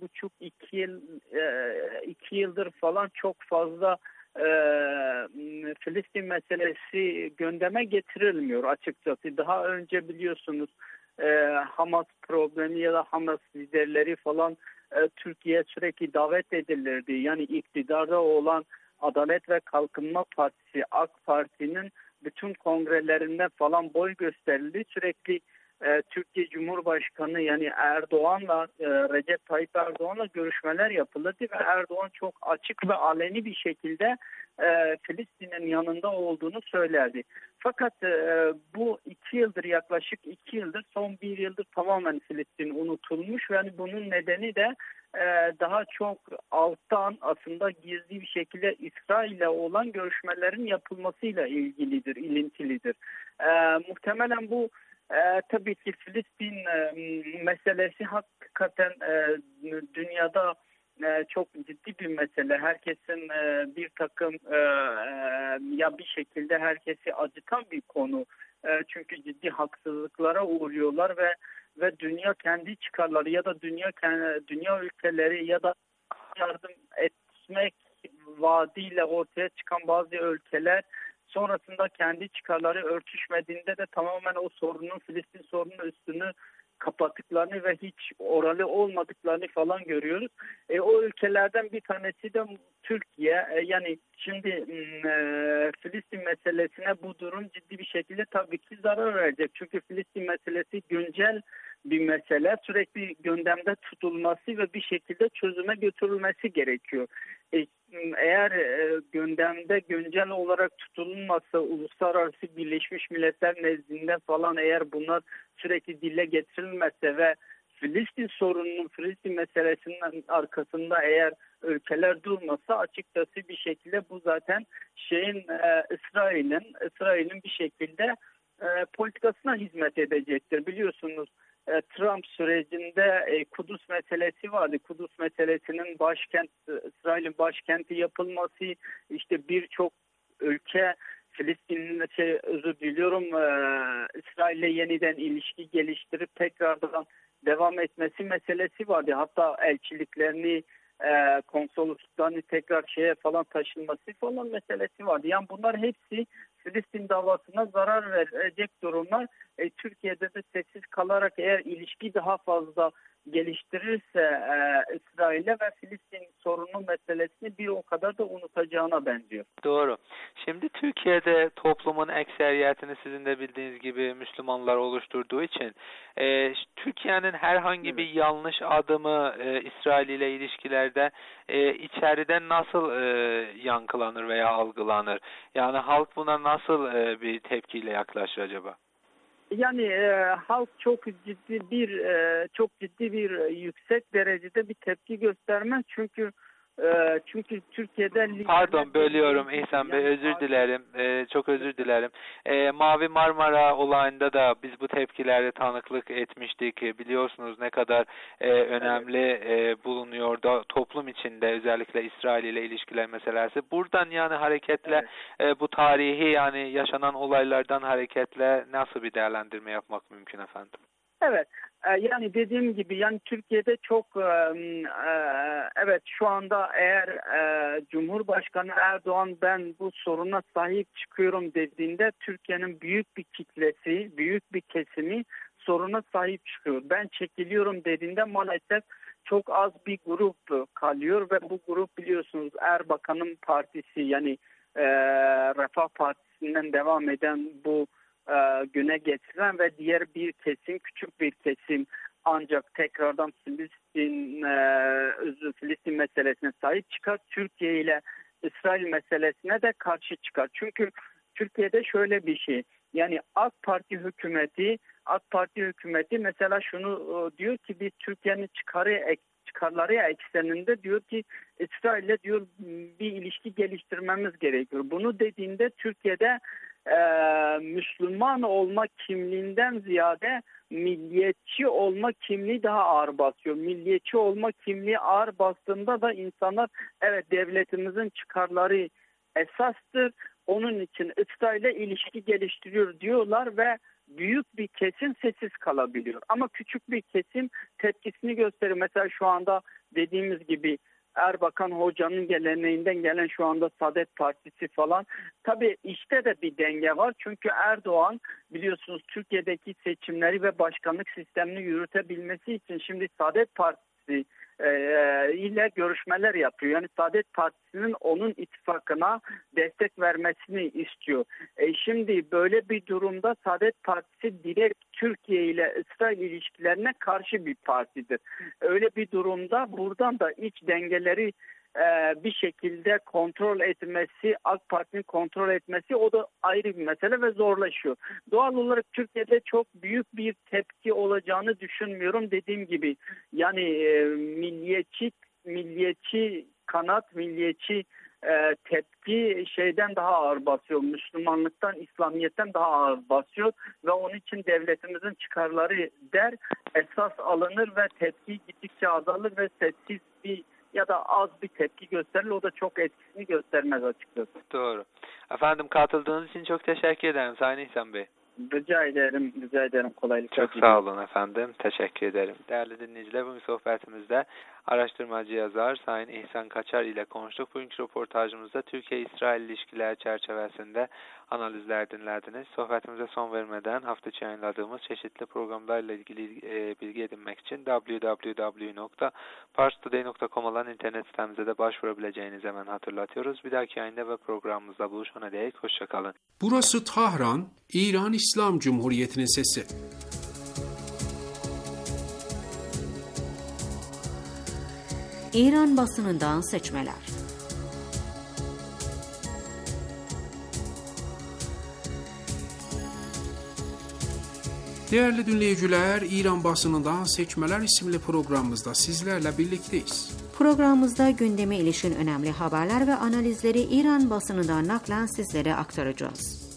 1,5-2 yıldır falan çok fazla Filistin meselesi gündeme getirilmiyor açıkçası. Daha önce biliyorsunuz Hamas problemi ya da Hamas liderleri falan Türkiye sürekli davet edilirdi. Yani iktidarda olan Adalet ve Kalkınma Partisi, AK Parti'nin bütün kongrelerinde falan boy gösterildi. Sürekli Türkiye Cumhurbaşkanı yani Erdoğan'la Recep Tayyip Erdoğan'la görüşmeler yapılırdı ve Erdoğan çok açık ve aleni bir şekilde Filistin'in yanında olduğunu söylerdi. Fakat bu yaklaşık 2 yıldır, son 1 yıldır tamamen Filistin unutulmuş ve yani bunun nedeni de daha çok alttan aslında gizli bir şekilde İsrail ile olan görüşmelerin yapılmasıyla ilintilidir. Muhtemelen bu tabii ki Filistin meselesi hakikaten dünyada çok ciddi bir mesele. Herkesin bir takım ya bir şekilde herkesi acıtan bir konu. Çünkü ciddi haksızlıklara uğruyorlar ve dünya kendi çıkarları ya da dünya ülkeleri ya da yardım etmek vaadiyle ortaya çıkan bazı ülkeler sonrasında kendi çıkarları örtüşmediğinde de tamamen o sorunun, Filistin sorunun üstünü kapattıklarını ve hiç oralı olmadıklarını falan görüyoruz. O ülkelerden bir tanesi de Türkiye. Yani şimdi Filistin meselesine bu durum ciddi bir şekilde tabii ki zarar verecek. Çünkü Filistin meselesi güncel bir mesele. Sürekli gündemde tutulması ve bir şekilde çözüme götürülmesi gerekiyor. Eğer gündemde güncel olarak tutulmazsa uluslararası Birleşmiş Milletler nezdinde falan eğer bunlar sürekli dile getirilmezse ve Filistin sorununun, Filistin meselesinin arkasında eğer ülkeler durmasa açıkçası bir şekilde bu zaten İsrail'in bir şekilde politikasına hizmet edecektir. Biliyorsunuz Trump sürecinde Kudüs meselesi vardı. Kudüs meselesinin İsrail'in başkenti yapılması, işte birçok ülke Filistin'in İsrail'le yeniden ilişki geliştirip tekrardan devam etmesi meselesi vardı. Hatta elçiliklerini, konsolosluklarını tekrar falan taşınması falan meselesi vardı. Yani bunlar hepsi Filistin davasına zarar verecek durumlar. Türkiye'de de sessiz kalarak eğer ilişki daha fazla geliştirirse İsrail'e ve Filistin sorunu meselesini bir o kadar da unutacağına benziyor. Doğru. Şimdi Türkiye'de toplumun ekseriyetini sizin de bildiğiniz gibi Müslümanlar oluşturduğu için Türkiye'nin herhangi bir yanlış adımı İsrail ile ilişkilerde içeriden nasıl yankılanır veya algılanır? Yani halk buna nasıl bir tepkiyle yaklaşır acaba? Yani halk çok ciddi bir yüksek derecede bir tepki göstermez çünkü Türkiye'de... Pardon bölüyorum İhsan Bey, özür dilerim. Çok özür dilerim. Mavi Marmara olayında da biz bu tepkilere tanıklık etmiştik. Biliyorsunuz ne kadar önemli bulunuyor da toplum içinde özellikle İsrail ile ilişkiler meselesi. Buradan yani hareketle bu tarihi yani yaşanan olaylardan hareketle nasıl bir değerlendirme yapmak mümkün efendim? Evet. Yani dediğim gibi yani Türkiye'de çok evet şu anda eğer Cumhurbaşkanı Erdoğan ben bu soruna sahip çıkıyorum dediğinde Türkiye'nin büyük bir kitlesi, büyük bir kesimi soruna sahip çıkıyor. Ben çekiliyorum dediğinde maalesef çok az bir grup kalıyor ve bu grup biliyorsunuz Erbakan'ın partisi yani Refah Partisi'nden devam eden bu güne getiren ve diğer bir kesim, küçük bir kesim ancak tekrardan Filistin meselesine sahip çıkar. Türkiye ile İsrail meselesine de karşı çıkar. Çünkü Türkiye'de şöyle bir şey. Yani AK Parti hükümeti mesela şunu diyor ki biz Türkiye'nin çıkarları ekseninde diyor ki İsrail'le diyor bir ilişki geliştirmemiz gerekiyor. Bunu dediğinde Türkiye'de Müslüman olma kimliğinden ziyade milliyetçi olma kimliği daha ağır basıyor. Milliyetçi olma kimliği ağır bastığında da insanlar evet devletimizin çıkarları esastır. Onun için İsrail'le ilişki geliştiriyor diyorlar ve büyük bir kesim sessiz kalabiliyor. Ama küçük bir kesim tepkisini gösteriyor. Mesela şu anda dediğimiz gibi Erbakan Hoca'nın geleneğinden gelen şu anda Saadet Partisi falan. Tabii işte de bir denge var. Çünkü Erdoğan biliyorsunuz Türkiye'deki seçimleri ve başkanlık sistemini yürütebilmesi için şimdi Saadet Partisi ile görüşmeler yapıyor. Yani Saadet Partisi'nin onun ittifakına destek vermesini istiyor. Şimdi böyle bir durumda Saadet Partisi direkt Türkiye ile İsrail ilişkilerine karşı bir partidir. Öyle bir durumda buradan da iç dengeleri bir şekilde kontrol etmesi, AK Parti'nin kontrol etmesi o da ayrı bir mesele ve zorlaşıyor. Doğal olarak Türkiye'de çok büyük bir tepki olacağını düşünmüyorum. Dediğim gibi yani milliyetçi kanat, milliyetçi tepki şeyden daha ağır basıyor. Müslümanlıktan, İslamiyet'ten daha ağır basıyor ve onun için devletimizin çıkarları esas alınır ve tepki gittikçe azalır ve sessiz bir ya da az bir tepki gösterir. O da çok etkisini göstermez açıkçası. Doğru. Efendim katıldığınız için çok teşekkür ederim Sayın İhsan Bey. Rica ederim. Kolaylıklar. Çok sağ olun efendim. Teşekkür ederim. Değerli dinleyiciler, bu sohbetimizde araştırmacı yazar Sayın İhsan Kaçar ile konuştuk. Bugünkü röportajımızda Türkiye-İsrail ilişkiler çerçevesinde analizler dinlediniz. Sohbetimize son vermeden hafta içi yayınladığımız çeşitli programlarla ilgili bilgi edinmek için www.parstoday.com olan internet sitemize de başvurabileceğinizi hemen hatırlatıyoruz. Bir dahaki yayında ve programımızda buluşana dek hoşçakalın. Burası Tahran, İran İslam Cumhuriyeti'nin sesi. İran basınından seçmeler. Değerli dinleyiciler, İran basınından seçmeler isimli programımızda sizlerle birlikteyiz. Programımızda gündeme ilişkin önemli haberler ve analizleri İran basınından naklen sizlere aktaracağız.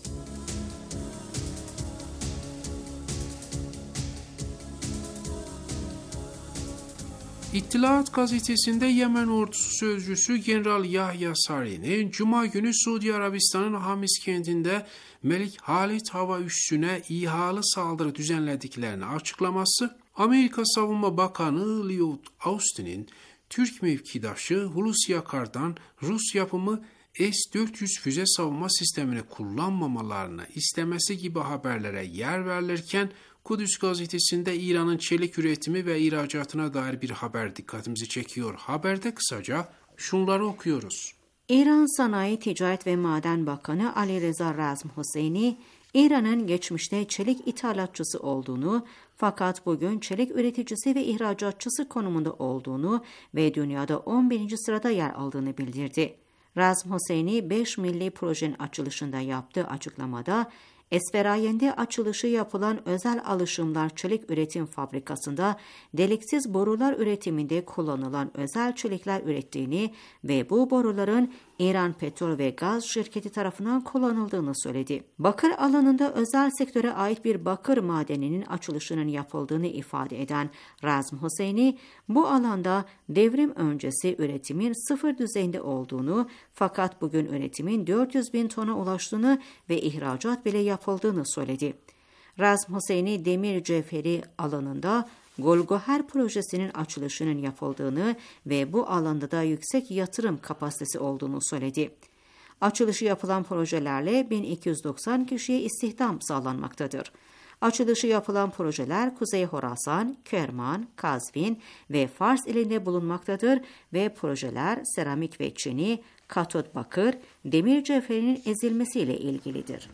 İttilaat gazetesinde Yemen ordusu sözcüsü General Yahya Sari'nin Cuma günü Suudi Arabistan'ın Hamis kentinde Melik Halid hava üssüne İHA'lı saldırı düzenlediklerini açıklaması, Amerika Savunma Bakanı Lloyd Austin'in Türk mevkidaşı Hulusi Akar'dan Rus yapımı S-400 füze savunma sistemini kullanmamalarını istemesi gibi haberlere yer verilirken, Kudüs gazetesinde İran'ın çelik üretimi ve ihracatına dair bir haber dikkatimizi çekiyor. Haberde kısaca şunları okuyoruz. İran Sanayi, Ticaret ve Maden Bakanı Ali Reza Razm Hosseini, İran'ın geçmişte çelik ithalatçısı olduğunu fakat bugün çelik üreticisi ve ihracatçısı konumunda olduğunu ve dünyada 11. sırada yer aldığını bildirdi. Razm Hosseini 5 milli projenin açılışında yaptığı açıklamada, Esferayen'de açılışı yapılan özel alışımlar çelik üretim fabrikasında deliksiz borular üretiminde kullanılan özel çelikler ürettiğini ve bu boruların İran Petrol ve Gaz şirketi tarafından kullanıldığını söyledi. Bakır alanında özel sektöre ait bir bakır madeninin açılışının yapıldığını ifade eden Razm Hosseini, bu alanda devrim öncesi üretimin sıfır düzeyinde olduğunu fakat bugün üretimin 400.000 tona ulaştığını ve ihracat bile yapıldığını söyledi. Razm Hosseini demir cevheri alanında Golgoher projesinin açılışının yapıldığını ve bu alanda da yüksek yatırım kapasitesi olduğunu söyledi. Açılışı yapılan projelerle 1290 kişiye istihdam sağlanmaktadır. Açılışı yapılan projeler Kuzey Horasan, Kerman, Kazvin ve Fars ilinde bulunmaktadır ve projeler seramik ve çini, katot bakır, demir cevherinin ezilmesiyle ilgilidir.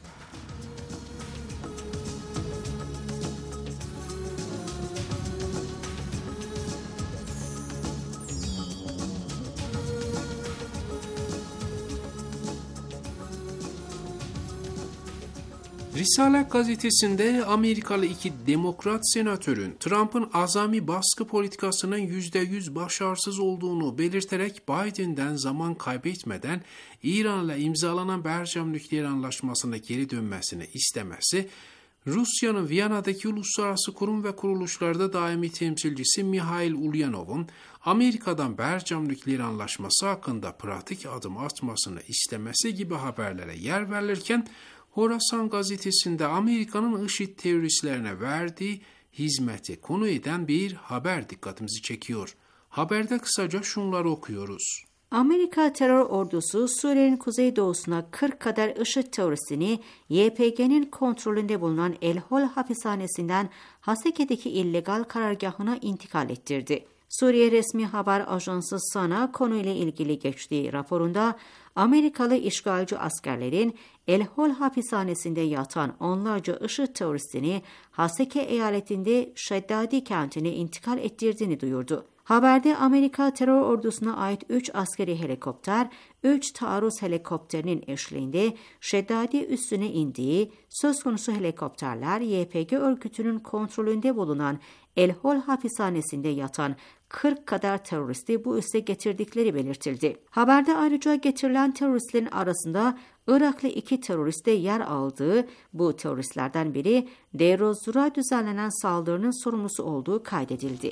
Risale gazetesinde Amerikalı iki demokrat senatörün Trump'ın azami baskı politikasının %100 başarısız olduğunu belirterek Biden'den zaman kaybetmeden İran'la imzalanan Bercam nükleer anlaşmasına geri dönmesini istemesi, Rusya'nın Viyana'daki uluslararası kurum ve kuruluşlarda daimi temsilcisi Mihail Ulyanov'un Amerika'dan Bercam nükleer anlaşması hakkında pratik adım atmasını istemesi gibi haberlere yer verilirken, Horasan gazetesinde Amerika'nın IŞİD teröristlerine verdiği hizmeti konu eden bir haber dikkatimizi çekiyor. Haberde kısaca şunları okuyoruz. Amerika terör ordusu Suriye'nin kuzeydoğusuna 40 kadar IŞİD teröristini YPG'nin kontrolünde bulunan El Hol hapishanesinden Haseke'deki illegal karargahına intikal ettirdi. Suriye resmi haber ajansı SANA konuyla ilgili geçtiği raporunda Amerikalı işgalci askerlerin El Hol hapishanesinde yatan onlarca IŞİD teröristini Haseke eyaletinde Şeddadi kentine intikal ettirdiğini duyurdu. Haberde Amerika terör ordusuna ait 3 askeri helikopter, 3 taarruz helikopterinin eşliğinde Şeddadi üssüne indiği, söz konusu helikopterler YPG örgütünün kontrolünde bulunan El Hol hapishanesinde yatan 40 kadar teröristi bu üsse getirdikleri belirtildi. Haberde ayrıca getirilen teröristlerin arasında Iraklı 2 terörist de yer aldığı, bu teröristlerden biri Deir ez-Zor'a düzenlenen saldırının sorumlusu olduğu kaydedildi.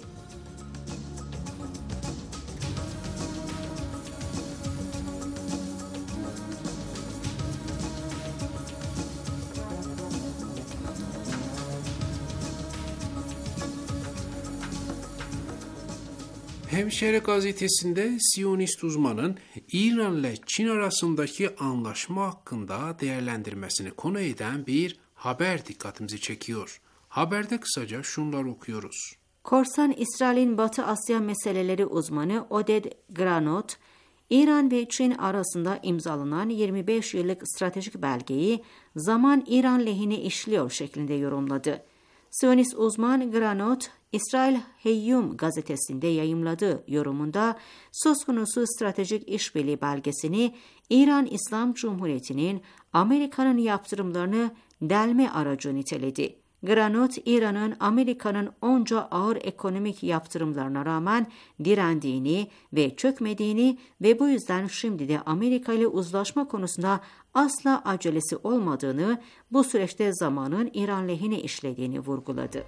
Hemşehri gazetesinde Siyonist uzmanın İran ile Çin arasındaki anlaşma hakkında değerlendirmesini konu eden bir haber dikkatimizi çekiyor. Haberde kısaca şunları okuyoruz. Korsan İsrail'in Batı Asya meseleleri uzmanı Oded Granot, İran ve Çin arasında imzalanan 25 yıllık stratejik belgeyi zaman İran lehine işliyor şeklinde yorumladı. Siyonist uzman Granot, İsrail Heyyum gazetesinde yayımladığı yorumunda söz konusu stratejik işbirliği belgesini İran İslam Cumhuriyeti'nin Amerika'nın yaptırımlarını delme aracı niteledi. Granot, İran'ın Amerika'nın onca ağır ekonomik yaptırımlarına rağmen direndiğini ve çökmediğini ve bu yüzden şimdi de Amerika ile uzlaşma konusunda asla acelesi olmadığını, bu süreçte zamanın İran lehine işlediğini vurguladı.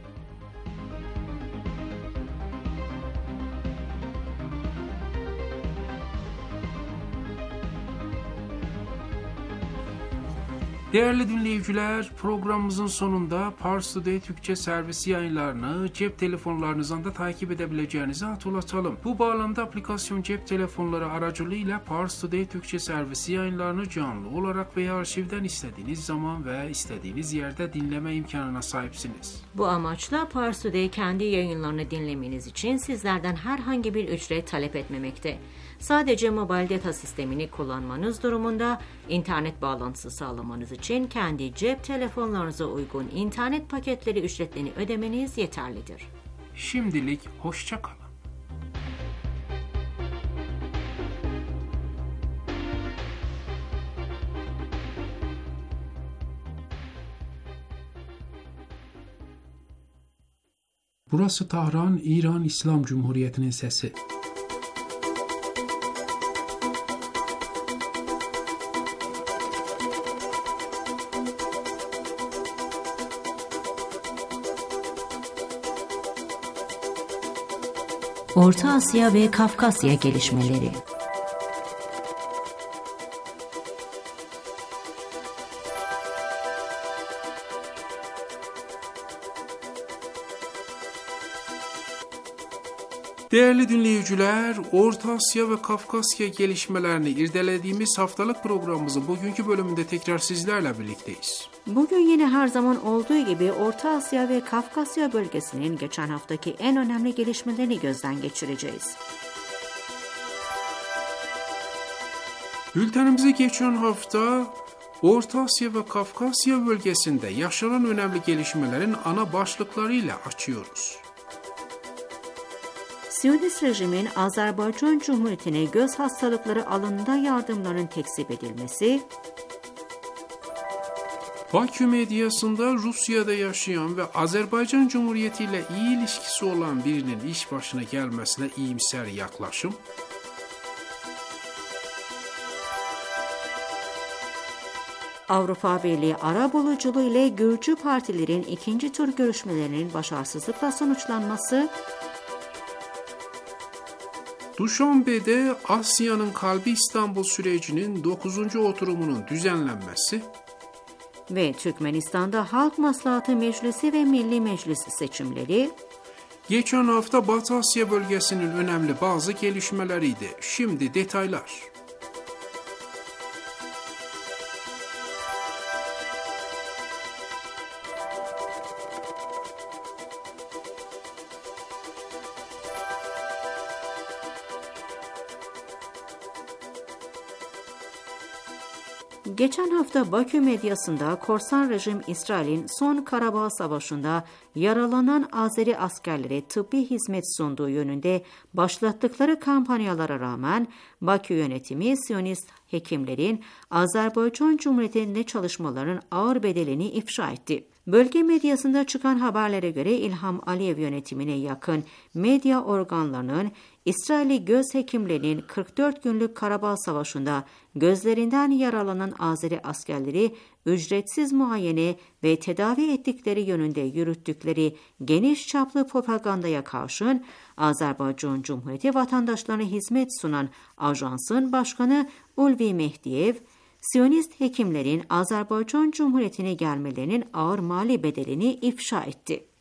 Değerli dinleyiciler, programımızın sonunda Pars Today Türkçe servisi yayınlarını cep telefonlarınızdan da takip edebileceğinizi hatırlatalım. Bu bağlamda aplikasyon cep telefonları aracılığıyla Pars Today Türkçe servisi yayınlarını canlı olarak veya arşivden istediğiniz zaman ve istediğiniz yerde dinleme imkanına sahipsiniz. Bu amaçla Pars Today kendi yayınlarını dinlemeniz için sizlerden herhangi bir ücret talep etmemekte. Sadece mobil data sistemini kullanmanız durumunda internet bağlantısı sağlamanız için kendi cep telefonlarınıza uygun internet paketleri ücretlerini ödemeniz yeterlidir. Şimdilik hoşça kalın. Burası Tahran, İran İslam Cumhuriyeti'nin sesi. Orta Asya ve Kafkasya gelişmeleri. Değerli dinleyiciler, Orta Asya ve Kafkasya gelişmelerini irdelediğimiz haftalık programımızın bugünkü bölümünde tekrar sizlerle birlikteyiz. Bugün yine her zaman olduğu gibi Orta Asya ve Kafkasya bölgesinin geçen haftaki en önemli gelişmelerini gözden geçireceğiz. Bültenimizi geçen hafta Orta Asya ve Kafkasya bölgesinde yaşanan önemli gelişmelerin ana başlıklarıyla açıyoruz. Siyonist rejimin Azerbaycan Cumhuriyeti'ne göz hastalıkları alanında yardımların tekzip edilmesi, Bakü medyasında Rusya'da yaşayan ve Azerbaycan Cumhuriyeti ile iyi ilişkisi olan birinin iş başına gelmesine iyimser yaklaşım, Avrupa Birliği arabuluculuğu ile Gürcü partilerin ikinci tur görüşmelerinin başarısızlıkla sonuçlanması, Duşanbe'de Asya'nın Kalbi İstanbul sürecinin 9. oturumunun düzenlenmesi ve Türkmenistan'da Halk Maslahatı Meclisi ve Milli Meclis seçimleri, geçen hafta Batı Asya bölgesinin önemli bazı gelişmeleriydi. Şimdi detaylar. Geçen hafta Bakü medyasında korsan rejim İsrail'in son Karabağ Savaşı'nda yaralanan Azeri askerlere tıbbi hizmet sunduğu yönünde başlattıkları kampanyalara rağmen Bakü yönetimi Siyonist hekimlerin Azerbaycan Cumhuriyeti'nde çalışmaların ağır bedelini ifşa etti. Bölge medyasında çıkan haberlere göre İlham Aliyev yönetimine yakın medya organlarının İsrailli göz hekimlerinin 44 günlük Karabağ Savaşı'nda gözlerinden yaralanan Azeri askerleri ücretsiz muayene ve tedavi ettikleri yönünde yürüttükleri geniş çaplı propagandaya karşın Azerbaycan Cumhuriyeti vatandaşlarına hizmet sunan ajansın başkanı Ulvi Mehdiyev, Siyonist hekimlerin Azerbaycan Cumhuriyeti'ne gelmelerinin ağır mali bedelini ifşa etti.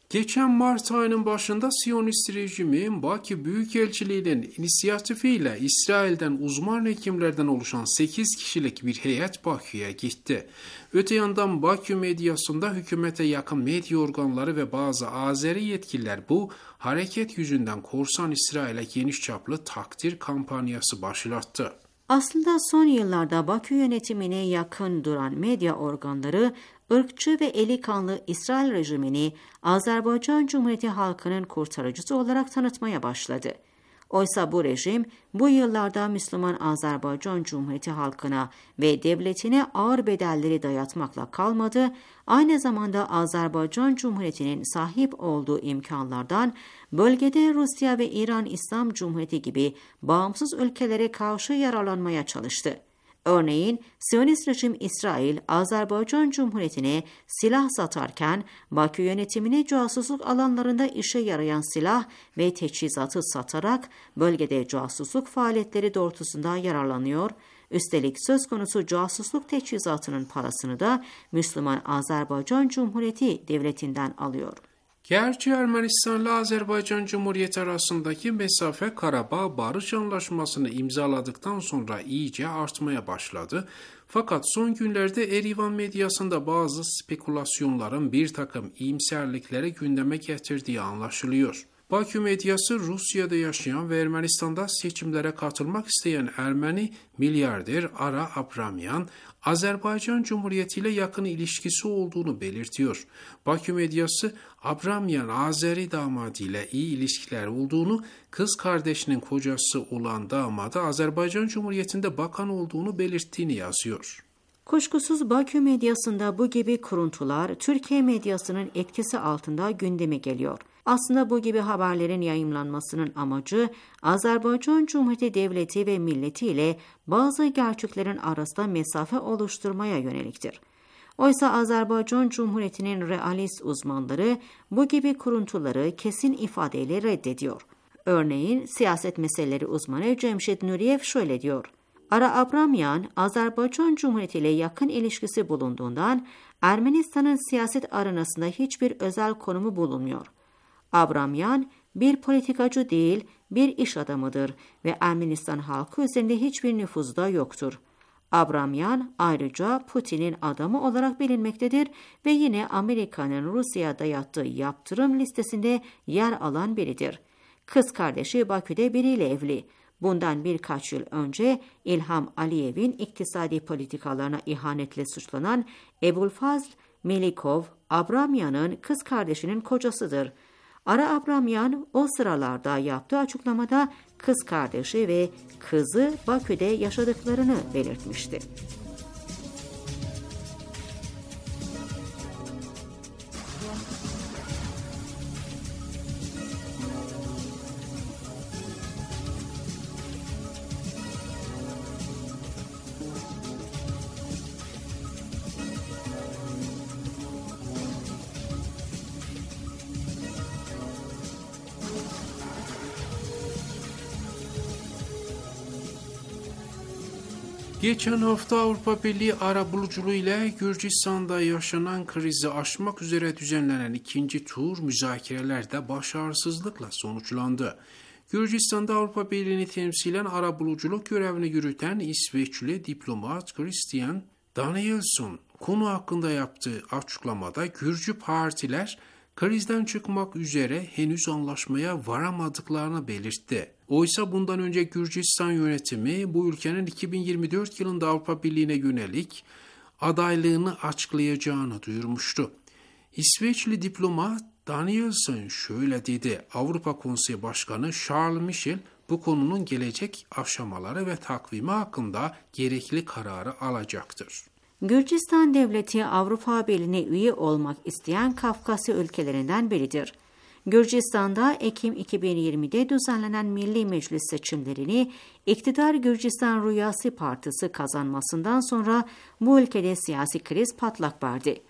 Geçen Mart ayının başında Siyonist rejimin Bakü Büyükelçiliği'nin inisiyatifiyle İsrail'den uzman hekimlerden oluşan 8 kişilik bir heyet Bakü'ye gitti. Öte yandan Bakü medyasında hükümete yakın medya organları ve bazı Azeri yetkililer bu hareket yüzünden korsan İsrail'e geniş çaplı takdir kampanyası başlattı. Aslında son yıllarda Bakü yönetimine yakın duran medya organları, ırkçı ve eli kanlı İsrail rejimini Azerbaycan Cumhuriyeti halkının kurtarıcısı olarak tanıtmaya başladı. Oysa bu rejim bu yıllarda Müslüman Azerbaycan Cumhuriyeti halkına ve devletine ağır bedelleri dayatmakla kalmadı, aynı zamanda Azerbaycan Cumhuriyeti'nin sahip olduğu imkanlardan bölgede Rusya ve İran İslam Cumhuriyeti gibi bağımsız ülkelere karşı yararlanmaya çalıştı. Örneğin Siyonist rejim İsrail, Azerbaycan Cumhuriyeti'ne silah satarken Bakü yönetimine casusluk alanlarında işe yarayan silah ve teçhizatı satarak bölgede casusluk faaliyetleri doğrultusunda yararlanıyor. Üstelik söz konusu casusluk teçhizatının parasını da Müslüman Azerbaycan Cumhuriyeti devletinden alıyor. Gerçi Ermenistan ile Azerbaycan Cumhuriyeti arasındaki mesafe Karabağ Barış Anlaşması'nı imzaladıktan sonra iyice artmaya başladı. Fakat son günlerde Erivan medyasında bazı spekülasyonların bir takım iyimserlikleri gündeme getirdiği anlaşılıyor. Bakü medyası Rusya'da yaşayan ve Ermenistan'da seçimlere katılmak isteyen Ermeni milyarder Ara Abramyan, Azerbaycan Cumhuriyeti ile yakın ilişkisi olduğunu belirtiyor. Bakü medyası Abramyan Azeri damadı ile iyi ilişkiler olduğunu, kız kardeşinin kocası olan damadı Azerbaycan Cumhuriyeti'nde bakan olduğunu belirttiğini yazıyor. Kuşkusuz Bakü medyasında bu gibi kuruntular Türkiye medyasının etkisi altında gündeme geliyor. Aslında bu gibi haberlerin yayımlanmasının amacı Azerbaycan Cumhuriyeti Devleti ve milleti ile bazı gerçeklerin arasında mesafe oluşturmaya yöneliktir. Oysa Azerbaycan Cumhuriyeti'nin realist uzmanları bu gibi kuruntuları kesin ifadeyle reddediyor. Örneğin siyaset meseleleri uzmanı Cemşit Nuriyev şöyle diyor: Ara Abramyan, Azerbaycan Cumhuriyeti ile yakın ilişkisi bulunduğundan Ermenistan'ın siyaset arenasında hiçbir özel konumu bulunmuyor. Abramyan bir politikacı değil, bir iş adamıdır ve Ermenistan halkı üzerinde hiçbir nüfuzu da yoktur. Abramyan ayrıca Putin'in adamı olarak bilinmektedir ve yine Amerika'nın Rusya'ya dayattığı yaptırım listesinde yer alan biridir. Kız kardeşi Bakü'de biriyle evli. Bundan birkaç yıl önce İlham Aliyev'in iktisadi politikalarına ihanetle suçlanan Ebulfazl Melikov, Abramyan'ın kız kardeşinin kocasıdır. Ara Abramyan o sıralarda yaptığı açıklamada kız kardeşi ve kızı Bakü'de yaşadıklarını belirtmişti. Geçen hafta Avrupa Birliği arabuluculuğu ile Gürcistan'da yaşanan krizi aşmak üzere düzenlenen ikinci tur müzakerelerde başarısızlıkla sonuçlandı. Gürcistan'da Avrupa Birliği'ni temsilen arabuluculuk görevini yürüten İsveçli diplomat Christian Danielsson konu hakkında yaptığı açıklamada Gürcü partiler krizden çıkmak üzere henüz anlaşmaya varamadıklarını belirtti. Oysa bundan önce Gürcistan yönetimi bu ülkenin 2024 yılında Avrupa Birliği'ne yönelik adaylığını açıklayacağını duyurmuştu. İsveçli diplomat Danielsson şöyle dedi: Avrupa Konseyi Başkanı Charles Michel bu konunun gelecek aşamaları ve takvimi hakkında gerekli kararı alacaktır. Gürcistan Devleti Avrupa Birliği'ne üye olmak isteyen Kafkasya ülkelerinden biridir. Gürcistan'da Ekim 2020'de düzenlenen Milli Meclis seçimlerini iktidar Gürcistan Rüyası Partisi kazanmasından sonra bu ülkede siyasi kriz patlak verdi.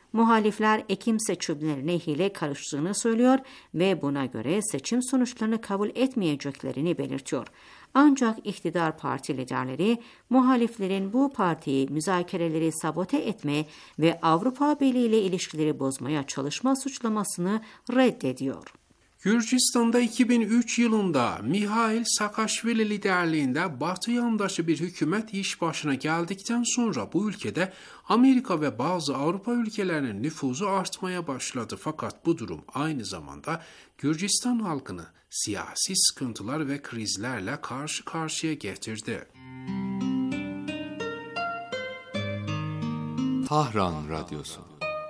Muhalifler Ekim seçimlerine hile karıştığını söylüyor ve buna göre seçim sonuçlarını kabul etmeyeceklerini belirtiyor. Ancak iktidar parti liderleri muhaliflerin bu partiyi müzakereleri sabote etme ve Avrupa Birliği ile ilişkileri bozmaya çalışma suçlamasını reddediyor. Gürcistan'da 2003 yılında Mihail Saakashvili liderliğinde Batı yandaşı bir hükümet iş başına geldikten sonra bu ülkede Amerika ve bazı Avrupa ülkelerinin nüfuzu artmaya başladı. Fakat bu durum aynı zamanda Gürcistan halkını siyasi sıkıntılar ve krizlerle karşı karşıya getirdi. Tahran Radyosu.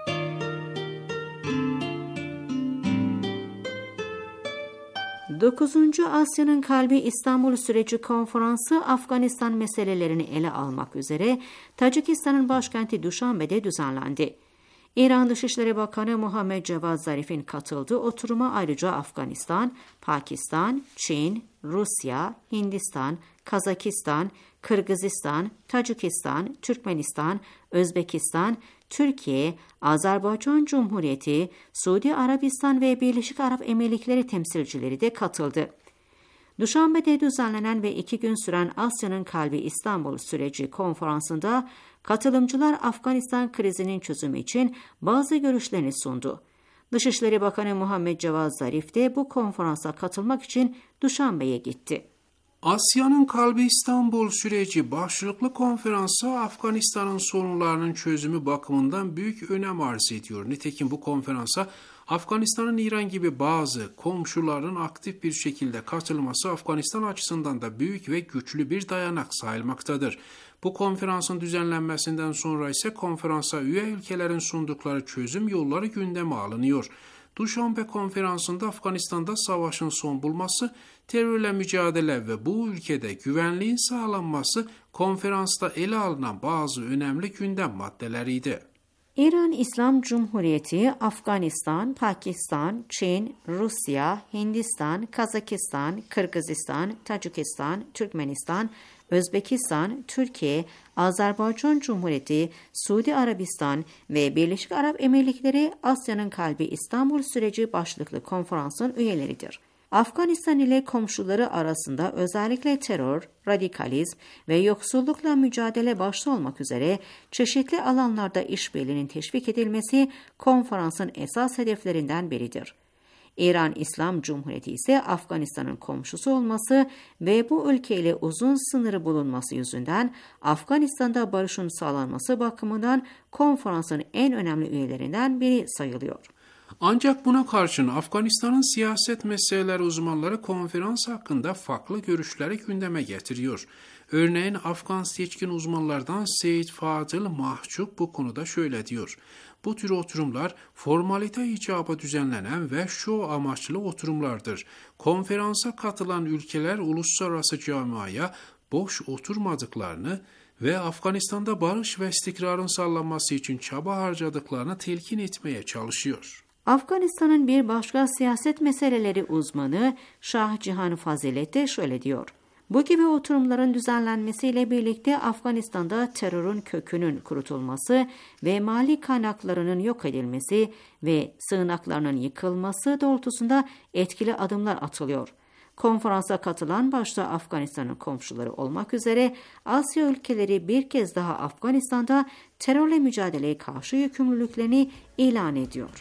Dokuzuncu Asya'nın Kalbi İstanbul Süreci Konferansı Afganistan meselelerini ele almak üzere Tacikistan'ın başkenti Duşanbe'de düzenlendi. İran Dışişleri Bakanı Muhammed Cevad Zarif'in katıldığı oturuma ayrıca Afganistan, Pakistan, Çin, Rusya, Hindistan, Kazakistan, Kırgızistan, Tacikistan, Türkmenistan, Özbekistan, Türkiye, Azerbaycan Cumhuriyeti, Suudi Arabistan ve Birleşik Arap Emirlikleri temsilcileri de katıldı. Duşanbe'de düzenlenen ve 2 gün süren Asya'nın Kalbi İstanbul Süreci Konferansı'nda katılımcılar Afganistan krizinin çözümü için bazı görüşlerini sundu. Dışişleri Bakanı Muhammed Cevad Zarif de bu konferansa katılmak için Duşanbe'ye gitti. Asya'nın Kalbi İstanbul Süreci başlıklı konferansı Afganistan'ın sorunlarının çözümü bakımından büyük önem arz ediyor. Nitekim bu konferansa Afganistan'ın İran gibi bazı komşuların aktif bir şekilde katılması Afganistan açısından da büyük ve güçlü bir dayanak sayılmaktadır. Bu konferansın düzenlenmesinden sonra ise konferansa üye ülkelerin sundukları çözüm yolları gündeme alınıyor. Duşanbe konferansında Afganistan'da savaşın son bulması, terörle mücadele ve bu ülkede güvenliğin sağlanması konferansta ele alınan bazı önemli gündem maddeleriydi. İran İslam Cumhuriyeti, Afganistan, Pakistan, Çin, Rusya, Hindistan, Kazakistan, Kırgızistan, Tacikistan, Türkmenistan, Özbekistan, Türkiye, Azerbaycan Cumhuriyeti, Suudi Arabistan ve Birleşik Arap Emirlikleri Asya'nın Kalbi İstanbul Süreci başlıklı konferansın üyeleridir. Afganistan ile komşuları arasında özellikle terör, radikalizm ve yoksullukla mücadele başta olmak üzere çeşitli alanlarda işbirliğinin teşvik edilmesi konferansın esas hedeflerinden biridir. İran İslam Cumhuriyeti ise Afganistan'ın komşusu olması ve bu ülkeyle uzun sınırı bulunması yüzünden Afganistan'da barışın sağlanması bakımından konferansın en önemli üyelerinden biri sayılıyor. Ancak buna karşın Afganistan'ın siyaset meseleleri uzmanları konferans hakkında farklı görüşleri gündeme getiriyor. Örneğin Afgan seçkin uzmanlardan Seyit Fadıl Mahcup bu konuda şöyle diyor. Bu tür oturumlar formalite icabı düzenlenen ve şov amaçlı oturumlardır. Konferansa katılan ülkeler uluslararası camiaya boş oturmadıklarını ve Afganistan'da barış ve istikrarın sağlanması için çaba harcadıklarını telkin etmeye çalışıyor. Afganistan'ın bir başka siyaset meseleleri uzmanı Şah Cihan Fazilet de şöyle diyor. Bu gibi oturumların düzenlenmesiyle birlikte Afganistan'da terörün kökünün kurutulması ve mali kaynaklarının yok edilmesi ve sığınaklarının yıkılması doğrultusunda etkili adımlar atılıyor. Konferansa katılan başta Afganistan'ın komşuları olmak üzere Asya ülkeleri bir kez daha Afganistan'da terörle mücadeleye karşı yükümlülüklerini ilan ediyor.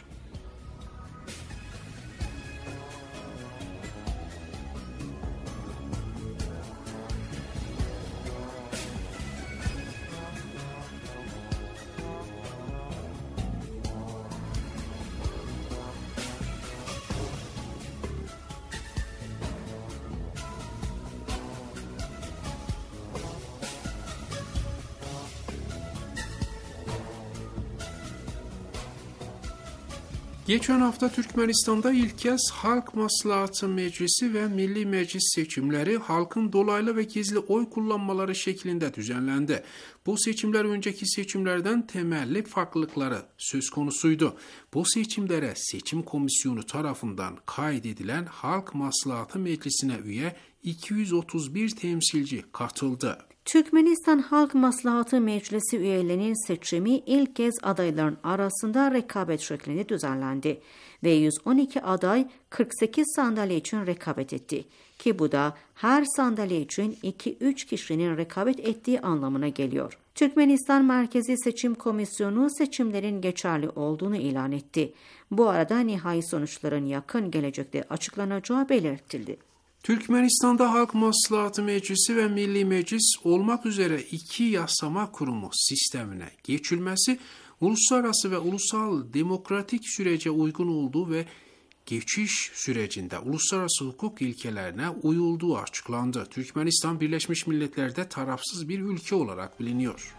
Geçen hafta Türkmenistan'da ilk kez Halk Maslahatı Meclisi ve Milli Meclis seçimleri halkın dolaylı ve gizli oy kullanmaları şeklinde düzenlendi. Bu seçimler önceki seçimlerden temelli farklılıkları söz konusuydu. Bu seçimlere seçim komisyonu tarafından kaydedilen Halk Maslahatı Meclisi'ne üye 231 temsilci katıldı. Türkmenistan Halk Maslahatı Meclisi üyelerinin seçimi ilk kez adayların arasında rekabet şeklinde düzenlendi ve 112 aday 48 sandalye için rekabet etti ki bu da her sandalye için 2-3 kişinin rekabet ettiği anlamına geliyor. Türkmenistan Merkezi Seçim Komisyonu seçimlerin geçerli olduğunu ilan etti. Bu arada nihai sonuçların yakın gelecekte açıklanacağı belirtildi. Türkmenistan'da Halk Maslahatı Meclisi ve Milli Meclis olmak üzere iki yasama kurumu sistemine geçilmesi, uluslararası ve ulusal demokratik sürece uygun olduğu ve geçiş sürecinde uluslararası hukuk ilkelerine uyulduğu açıklandı. Türkmenistan, Birleşmiş Milletler'de tarafsız bir ülke olarak biliniyor.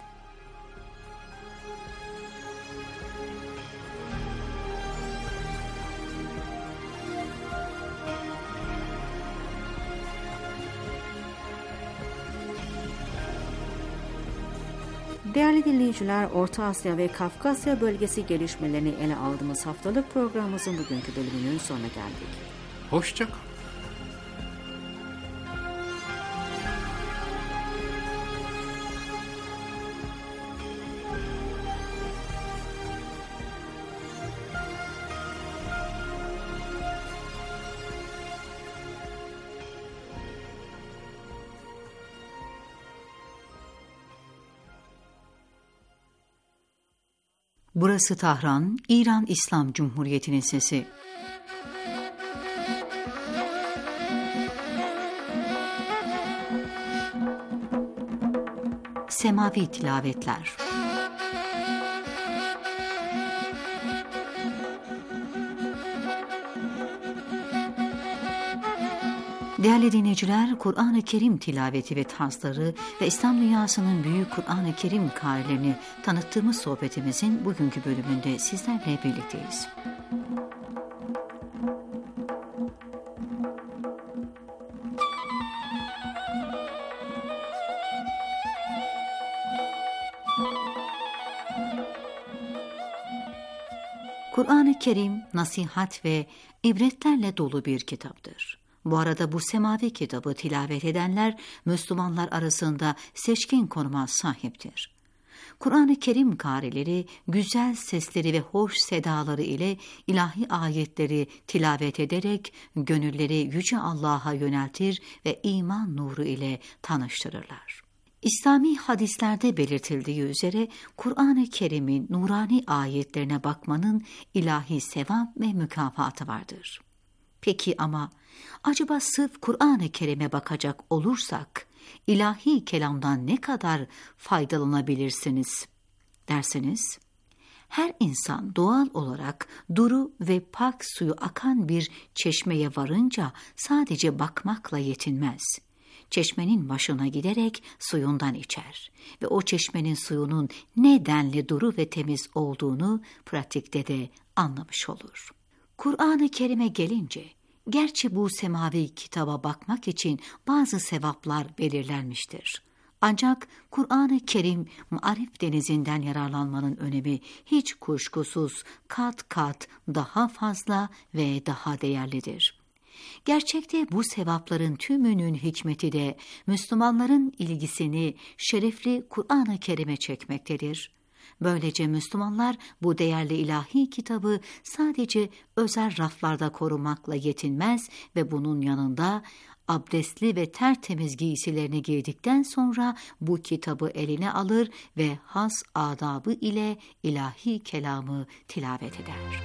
Değerli dinleyiciler, Orta Asya ve Kafkasya bölgesi gelişmelerini ele aldığımız haftalık programımızın bugünkü bölümünün sonuna geldik. Hoşça kalın. Burası Tahran, İran İslam Cumhuriyeti'nin sesi. Semavi tilavetler. Değerli dinleyiciler, Kur'an-ı Kerim tilaveti ve tarzları ve İslam dünyasının büyük Kur'an-ı Kerim kârilerini tanıttığımız sohbetimizin bugünkü bölümünde sizlerle birlikteyiz. Kur'an-ı Kerim nasihat ve ibretlerle dolu bir kitaptır. Bu arada bu semavi kitabı tilavet edenler Müslümanlar arasında seçkin konuma sahiptir. Kur'an-ı Kerim kârileri güzel sesleri ve hoş sedaları ile ilahi ayetleri tilavet ederek gönülleri Yüce Allah'a yöneltir ve iman nuru ile tanıştırırlar. İslami hadislerde belirtildiği üzere Kur'an-ı Kerim'in nurani ayetlerine bakmanın ilahi sevap ve mükafatı vardır. Peki ama acaba sırf Kur'an-ı Kerim'e bakacak olursak ilahi kelamdan ne kadar faydalanabilirsiniz derseniz, her insan doğal olarak duru ve pak suyu akan bir çeşmeye varınca sadece bakmakla yetinmez. Çeşmenin başına giderek suyundan içer ve o çeşmenin suyunun ne denli duru ve temiz olduğunu pratikte de anlamış olur. Kur'an-ı Kerim'e gelince, gerçi bu semavi kitaba bakmak için bazı sevaplar belirlenmiştir. Ancak Kur'an-ı Kerim marif denizinden yararlanmanın önemi hiç kuşkusuz kat kat daha fazla ve daha değerlidir. Gerçekte bu sevapların tümünün hikmeti de Müslümanların ilgisini şerefli Kur'an-ı Kerim'e çekmektedir. Böylece Müslümanlar bu değerli ilahi kitabı sadece özel raflarda korumakla yetinmez ve bunun yanında abdestli ve tertemiz giysilerini giydikten sonra bu kitabı eline alır ve has adabı ile ilahi kelamı tilavet eder.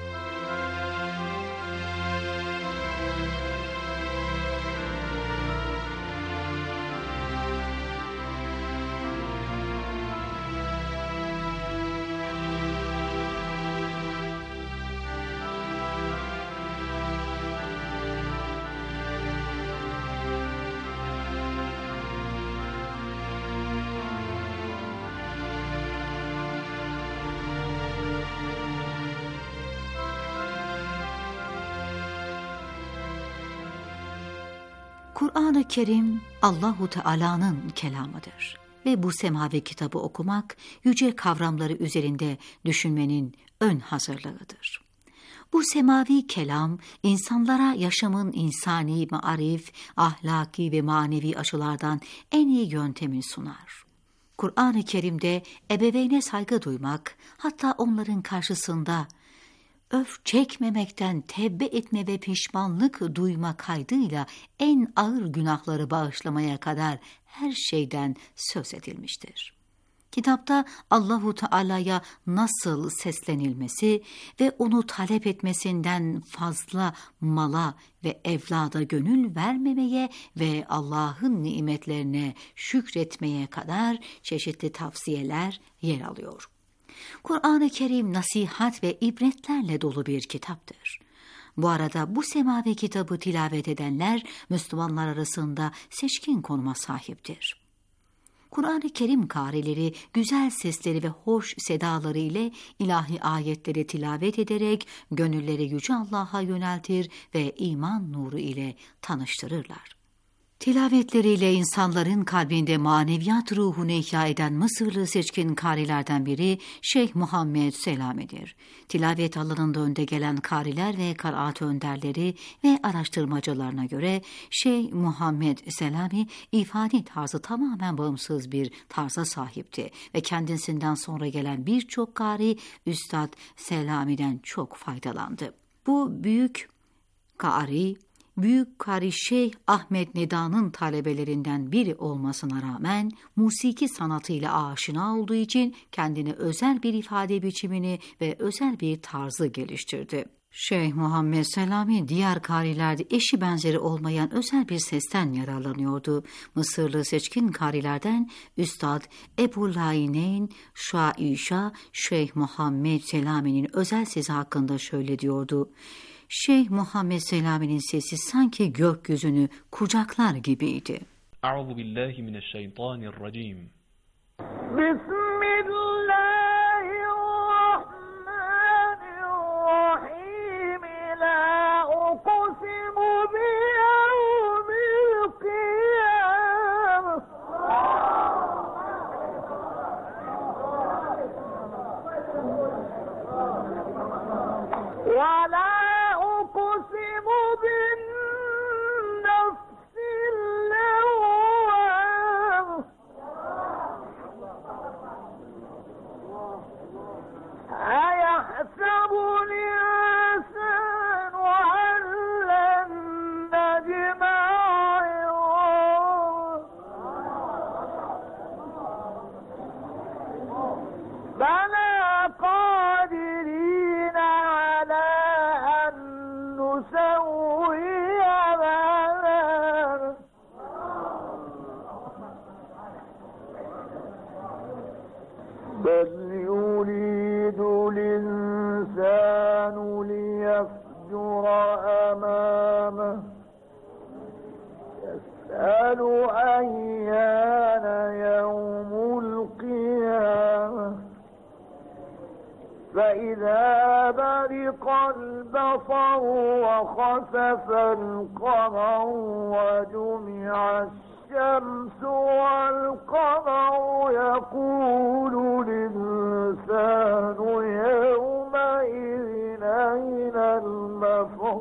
Kur'an-ı Kerim Allahu Teala'nın kelamıdır ve bu semavi kitabı okumak yüce kavramları üzerinde düşünmenin ön hazırlığıdır. Bu semavi kelam, insanlara yaşamın insani, maarif, ahlaki ve manevi açılardan en iyi yöntemi sunar. Kur'an-ı Kerim'de ebeveyne saygı duymak, hatta onların karşısında öf çekmemekten tevbe etme ve pişmanlık duyma kaydıyla en ağır günahları bağışlamaya kadar her şeyden söz edilmiştir. Kitapta Allahu Teala'ya nasıl seslenilmesi ve onu talep etmesinden fazla mala ve evlada gönül vermemeye ve Allah'ın nimetlerine şükretmeye kadar çeşitli tavsiyeler yer alıyor. Kur'an-ı Kerim nasihat ve ibretlerle dolu bir kitaptır. Bu arada bu semavi kitabı tilavet edenler Müslümanlar arasında seçkin konuma sahiptir. Kur'an-ı Kerim kârileri güzel sesleri ve hoş sedaları ile ilahi ayetleri tilavet ederek gönülleri Yüce Allah'a yöneltir ve iman nuru ile tanıştırırlar. Tilavetleriyle insanların kalbinde maneviyat ruhunu ihya eden Mısırlı seçkin kârilerden biri Şeyh Muhammed Selami'dir. Tilavet alanında önde gelen kâriler ve kıraat önderleri ve araştırmacılarına göre Şeyh Muhammed Selami ifade tarzı tamamen bağımsız bir tarza sahipti ve kendisinden sonra gelen birçok kâri Üstad Selami'den çok faydalandı. Bu büyük kâri Şeyh Ahmet Neda'nın talebelerinden biri olmasına rağmen musiki sanatıyla aşina olduğu için kendine özel bir ifade biçimini ve özel bir tarzı geliştirdi. Şeyh Muhammed Selami diğer kârilerde eşi benzeri olmayan özel bir sesten yararlanıyordu. Mısırlı seçkin kârilerden Üstad Ebu Laineyn Şaişa Şeyh Muhammed Selami'nin özel sesi hakkında şöyle diyordu: Şeyh Muhammed Selami'nin sesi sanki gökyüzünü kucaklar gibiydi. Euzubillahimineşşeytanirracim. Bismillahirrahmanirrahim. La uqsimu biyevmil kıyamah. Ve la بل يريد الإنسان ليفجر أمامه يسأل أيان يوم القيامة فإذا برق البصر وخسف القمر وجمع الشمس والقمر يقول الإنسان يومئذ أين المفر.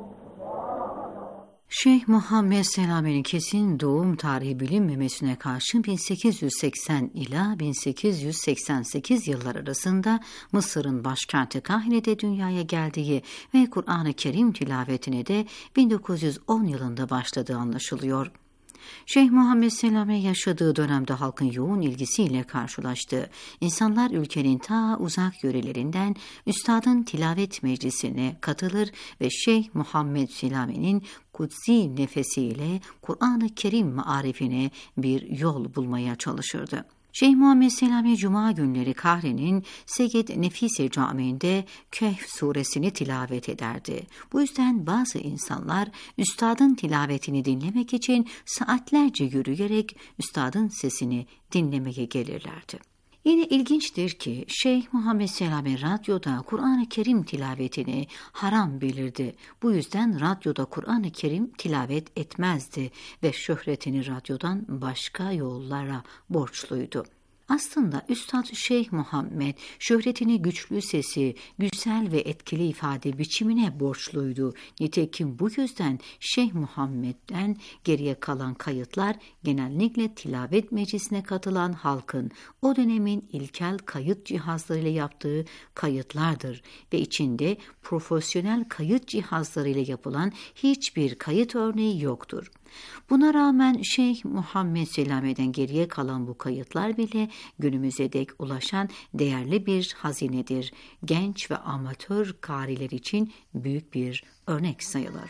Şeyh Muhammed Selami'nin kesin doğum tarihi bilinmemesine karşın 1880 ila 1888 yıllar arasında Mısır'ın başkenti Kahire'de dünyaya geldiği ve Kur'an-ı Kerim tilavetine de 1910 yılında başladığı anlaşılıyor. Şeyh Muhammed Selami yaşadığı dönemde halkın yoğun ilgisiyle karşılaştı. İnsanlar ülkenin ta uzak yörelerinden üstadın tilavet meclisine katılır ve Şeyh Muhammed Selami'nin kutsi nefesiyle Kur'an-ı Kerim marifine bir yol bulmaya çalışırdı. Şeyh Muhammed Selami Cuma günleri Kahire'nin Seyyid Nefise Camii'nde Kehf suresini tilavet ederdi. Bu yüzden bazı insanlar üstadın tilavetini dinlemek için saatlerce yürüyerek üstadın sesini dinlemeye gelirlerdi. Yine ilginçtir ki Şeyh Muhammed Selami radyoda Kur'an-ı Kerim tilavetini haram bilirdi. Bu yüzden radyoda Kur'an-ı Kerim tilavet etmezdi ve şöhretini radyodan başka yollara borçluydu. Aslında Üstad Şeyh Muhammed şöhretini güçlü sesi, güzel ve etkili ifade biçimine borçluydu. Nitekim bu yüzden Şeyh Muhammed'den geriye kalan kayıtlar genellikle tilavet meclisine katılan halkın o dönemin ilkel kayıt cihazlarıyla yaptığı kayıtlardır ve içinde profesyonel kayıt cihazlarıyla yapılan hiçbir kayıt örneği yoktur. Buna rağmen Şeyh Muhammed Selame'den geriye kalan bu kayıtlar bile günümüze dek ulaşan değerli bir hazinedir. Genç ve amatör kariler için büyük bir örnek sayılır.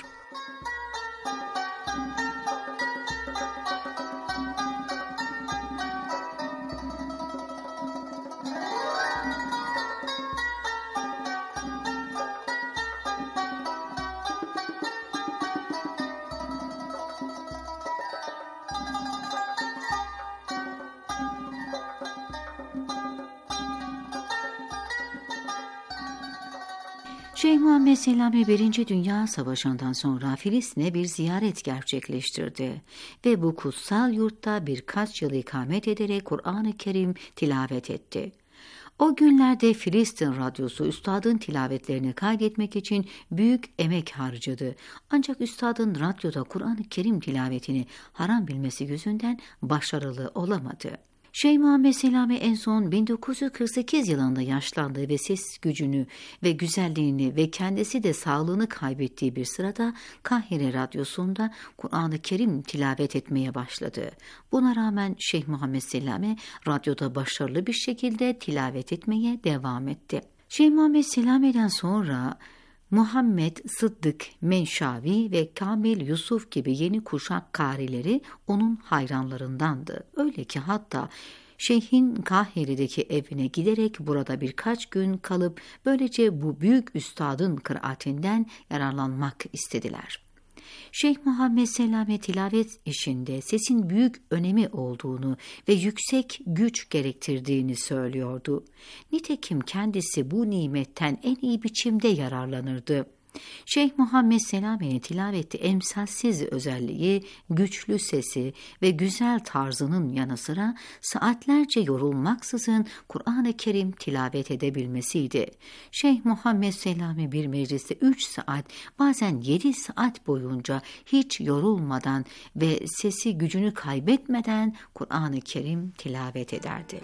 Şeyh Muhammed Selami 1. Dünya Savaşı'ndan sonra Filistin'e bir ziyaret gerçekleştirdi ve bu kutsal yurtta birkaç yıl ikamet ederek Kur'an-ı Kerim tilavet etti. O günlerde Filistin Radyosu Üstad'ın tilavetlerini kaydetmek için büyük emek harcadı. Ancak Üstad'ın radyoda Kur'an-ı Kerim tilavetini haram bilmesi yüzünden başarılı olamadı. Şeyh Muhammed Selami en son 1948 yılında yaşlandı ve ses gücünü ve güzelliğini ve kendisi de sağlığını kaybettiği bir sırada Kahire Radyosu'nda Kur'an-ı Kerim tilavet etmeye başladı. Buna rağmen Şeyh Muhammed Selami radyoda başarılı bir şekilde tilavet etmeye devam etti. Şeyh Muhammed Selami'den sonra Muhammed Sıddık Menşavi ve Kamil Yusuf gibi yeni kuşak karileri onun hayranlarındandı. Öyle ki hatta Şeyh'in Kahire'deki evine giderek burada birkaç gün kalıp böylece bu büyük üstadın kıraatinden yararlanmak istediler. Şeyh Muhammed Selami tilavet işinde sesin büyük önemi olduğunu ve yüksek güç gerektirdiğini söylüyordu. Nitekim kendisi bu nimetten en iyi biçimde yararlanırdı. Şeyh Muhammed Selami'nin tilavette emsalsiz özelliği, güçlü sesi ve güzel tarzının yanı sıra saatlerce yorulmaksızın Kur'an-ı Kerim tilavet edebilmesiydi. Şeyh Muhammed Selami bir mecliste 3 saat, bazen 7 saat boyunca hiç yorulmadan ve sesi gücünü kaybetmeden Kur'an-ı Kerim tilavet ederdi.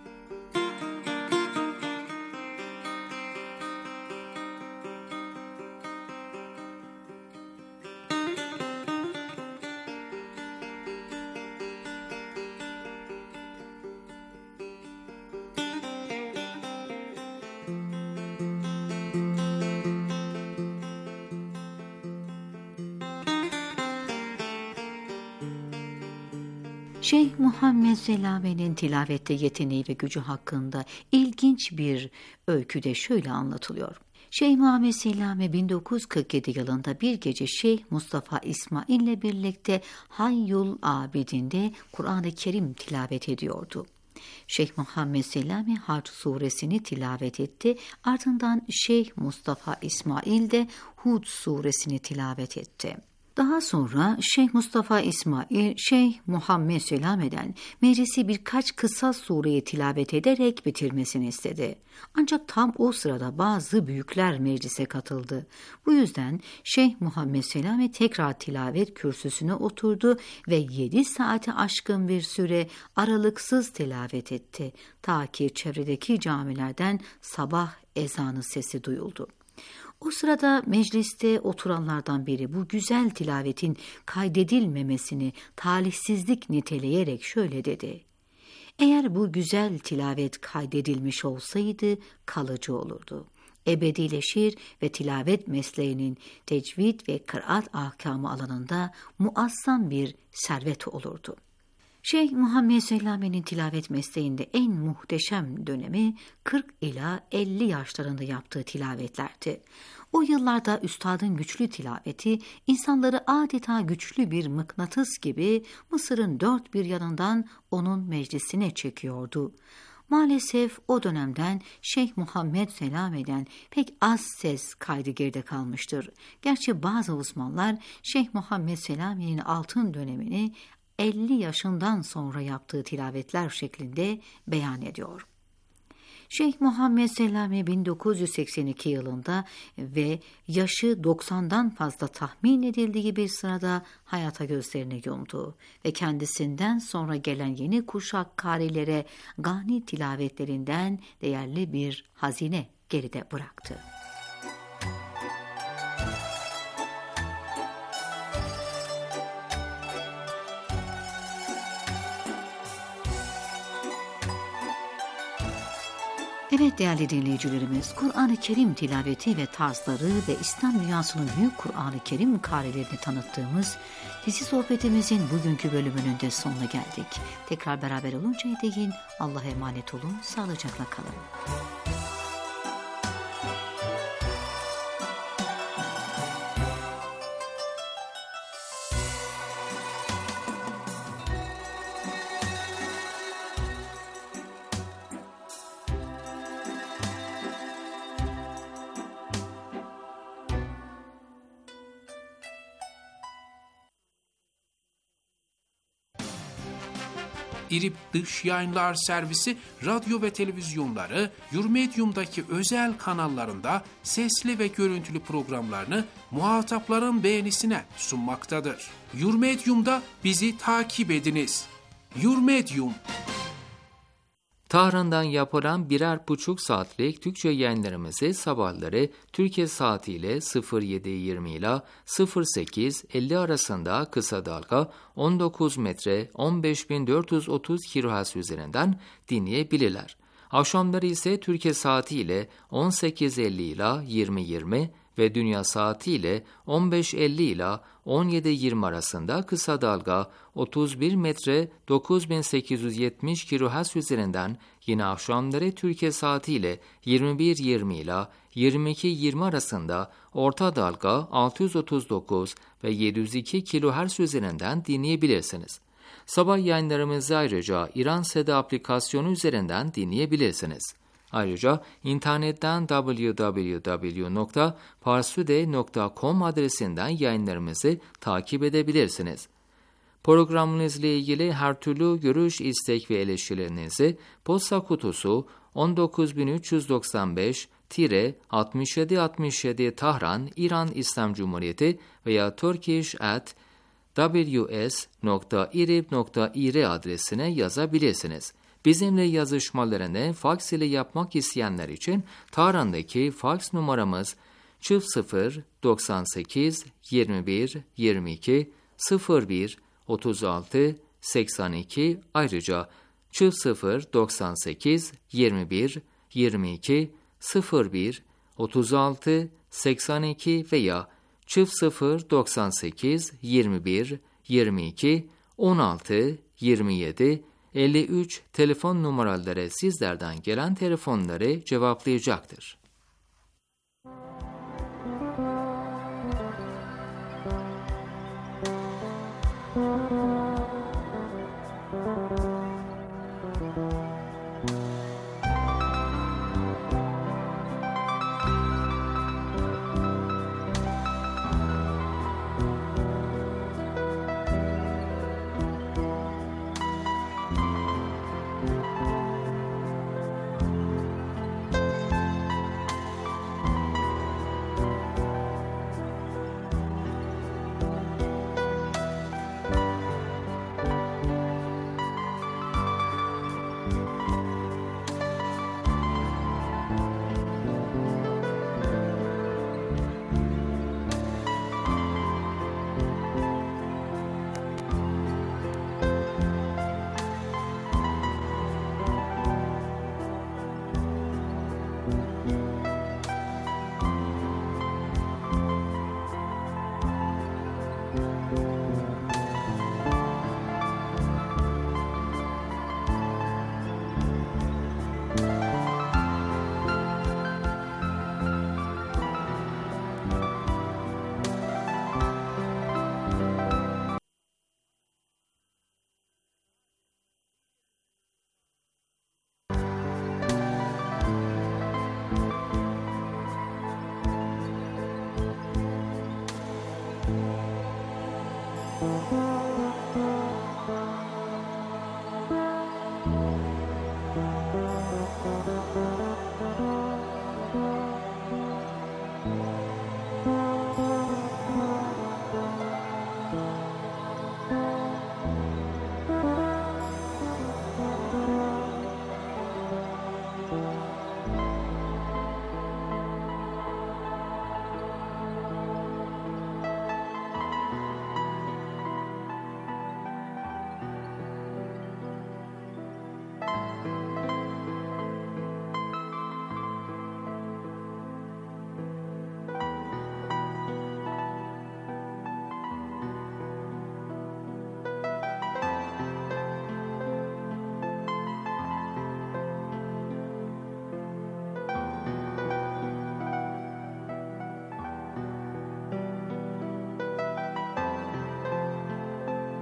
Şeyh Muhammed Selami'nin tilavette yeteneği ve gücü hakkında ilginç bir öyküde şöyle anlatılıyor. Şeyh Muhammed Selami 1947 yılında bir gece Şeyh Mustafa İsmail ile birlikte Hayyul Abidin'de Kur'an-ı Kerim tilavet ediyordu. Şeyh Muhammed Selami Hac suresini tilavet etti. Ardından Şeyh Mustafa İsmail de Hud suresini tilavet etti. Daha sonra Şeyh Mustafa İsmail, Şeyh Muhammed Selami'den meclisi birkaç kısa sureyi tilavet ederek bitirmesini istedi. Ancak tam o sırada bazı büyükler meclise katıldı. Bu yüzden Şeyh Muhammed Selami tekrar tilavet kürsüsüne oturdu ve 7 saati aşkın bir süre aralıksız tilavet etti. Ta ki çevredeki camilerden sabah ezanı sesi duyuldu. O sırada mecliste oturanlardan biri bu güzel tilavetin kaydedilmemesini talihsizlik niteleyerek şöyle dedi: "Eğer bu güzel tilavet kaydedilmiş olsaydı kalıcı olurdu. Ebedileşir ve tilavet mesleğinin tecvid ve kıraat ahkamı alanında muazzam bir servet olurdu." Şeyh Muhammed Selami'nin tilavet mesleğinde en muhteşem dönemi 40 ila 50 yaşlarında yaptığı tilavetlerdi. O yıllarda üstadın güçlü tilaveti insanları adeta güçlü bir mıknatıs gibi Mısır'ın dört bir yanından onun meclisine çekiyordu. Maalesef o dönemden Şeyh Muhammed Selami'den pek az ses kaydı geride kalmıştır. Gerçi bazı uzmanlar Şeyh Muhammed Selami'nin altın dönemini 50 yaşından sonra yaptığı tilavetler şeklinde beyan ediyor. Şeyh Muhammed Selami 1982 yılında ve yaşı 90'dan fazla tahmin edildiği bir sırada hayata gözlerini yumdu ve kendisinden sonra gelen yeni kuşak karilere gani tilavetlerinden değerli bir hazine geride bıraktı. Evet değerli dinleyicilerimiz, Kur'an-ı Kerim tilaveti ve tarzları ve İslam dünyasının büyük Kur'an-ı Kerim karilerini tanıttığımız dizi sohbetimizin bugünkü bölümünün de sonuna geldik. Tekrar beraber oluncaya değin Allah'a emanet olun, sağlıcakla kalın. İRİB Dış Yayınlar Servisi radyo ve televizyonları Yurmedium'daki özel kanallarında sesli ve görüntülü programlarını muhatapların beğenisine sunmaktadır. Yurmedium'da bizi takip ediniz. Yurmedium. Tahran'dan yapılan 1,5 saatlik Türkçe yayınlarımızı sabahları Türkiye saatiyle 07:20 ile 08:50 arasında kısa dalga 19 metre 15.430 kHz üzerinden dinleyebilirler. Akşamları ise Türkiye saatiyle 18:50 ile 20:20 ve dünya saatiyle 15:50 ile 17:20 arasında kısa dalga 31 metre 9870 kHz üzerinden yine akşamları Türkiye saatiyle 21:20 ile 22:20 arasında orta dalga 639 ve 702 kHz üzerinden dinleyebilirsiniz. Sabah yayınlarımızı ayrıca İran Seda aplikasyonu üzerinden dinleyebilirsiniz. Ayrıca internetten www.parsude.com adresinden yayınlarımızı takip edebilirsiniz. Programımızla ilgili her türlü görüş, istek ve eleştirilerinizi posta kutusu 19395-6767 Tahran, İran İslam Cumhuriyeti veya turkish@ws.irib.ir adresine yazabilirsiniz. Bizimle yazışmalarını faks ile yapmak isteyenler için Tahran'daki faks numaramız 00 98 21 22 01 36 82 ayrıca 00 98 21 22 01 36 82 veya 00 98 21 22 16 27 53 telefon numaraları sizlerden gelen telefonları cevaplayacaktır.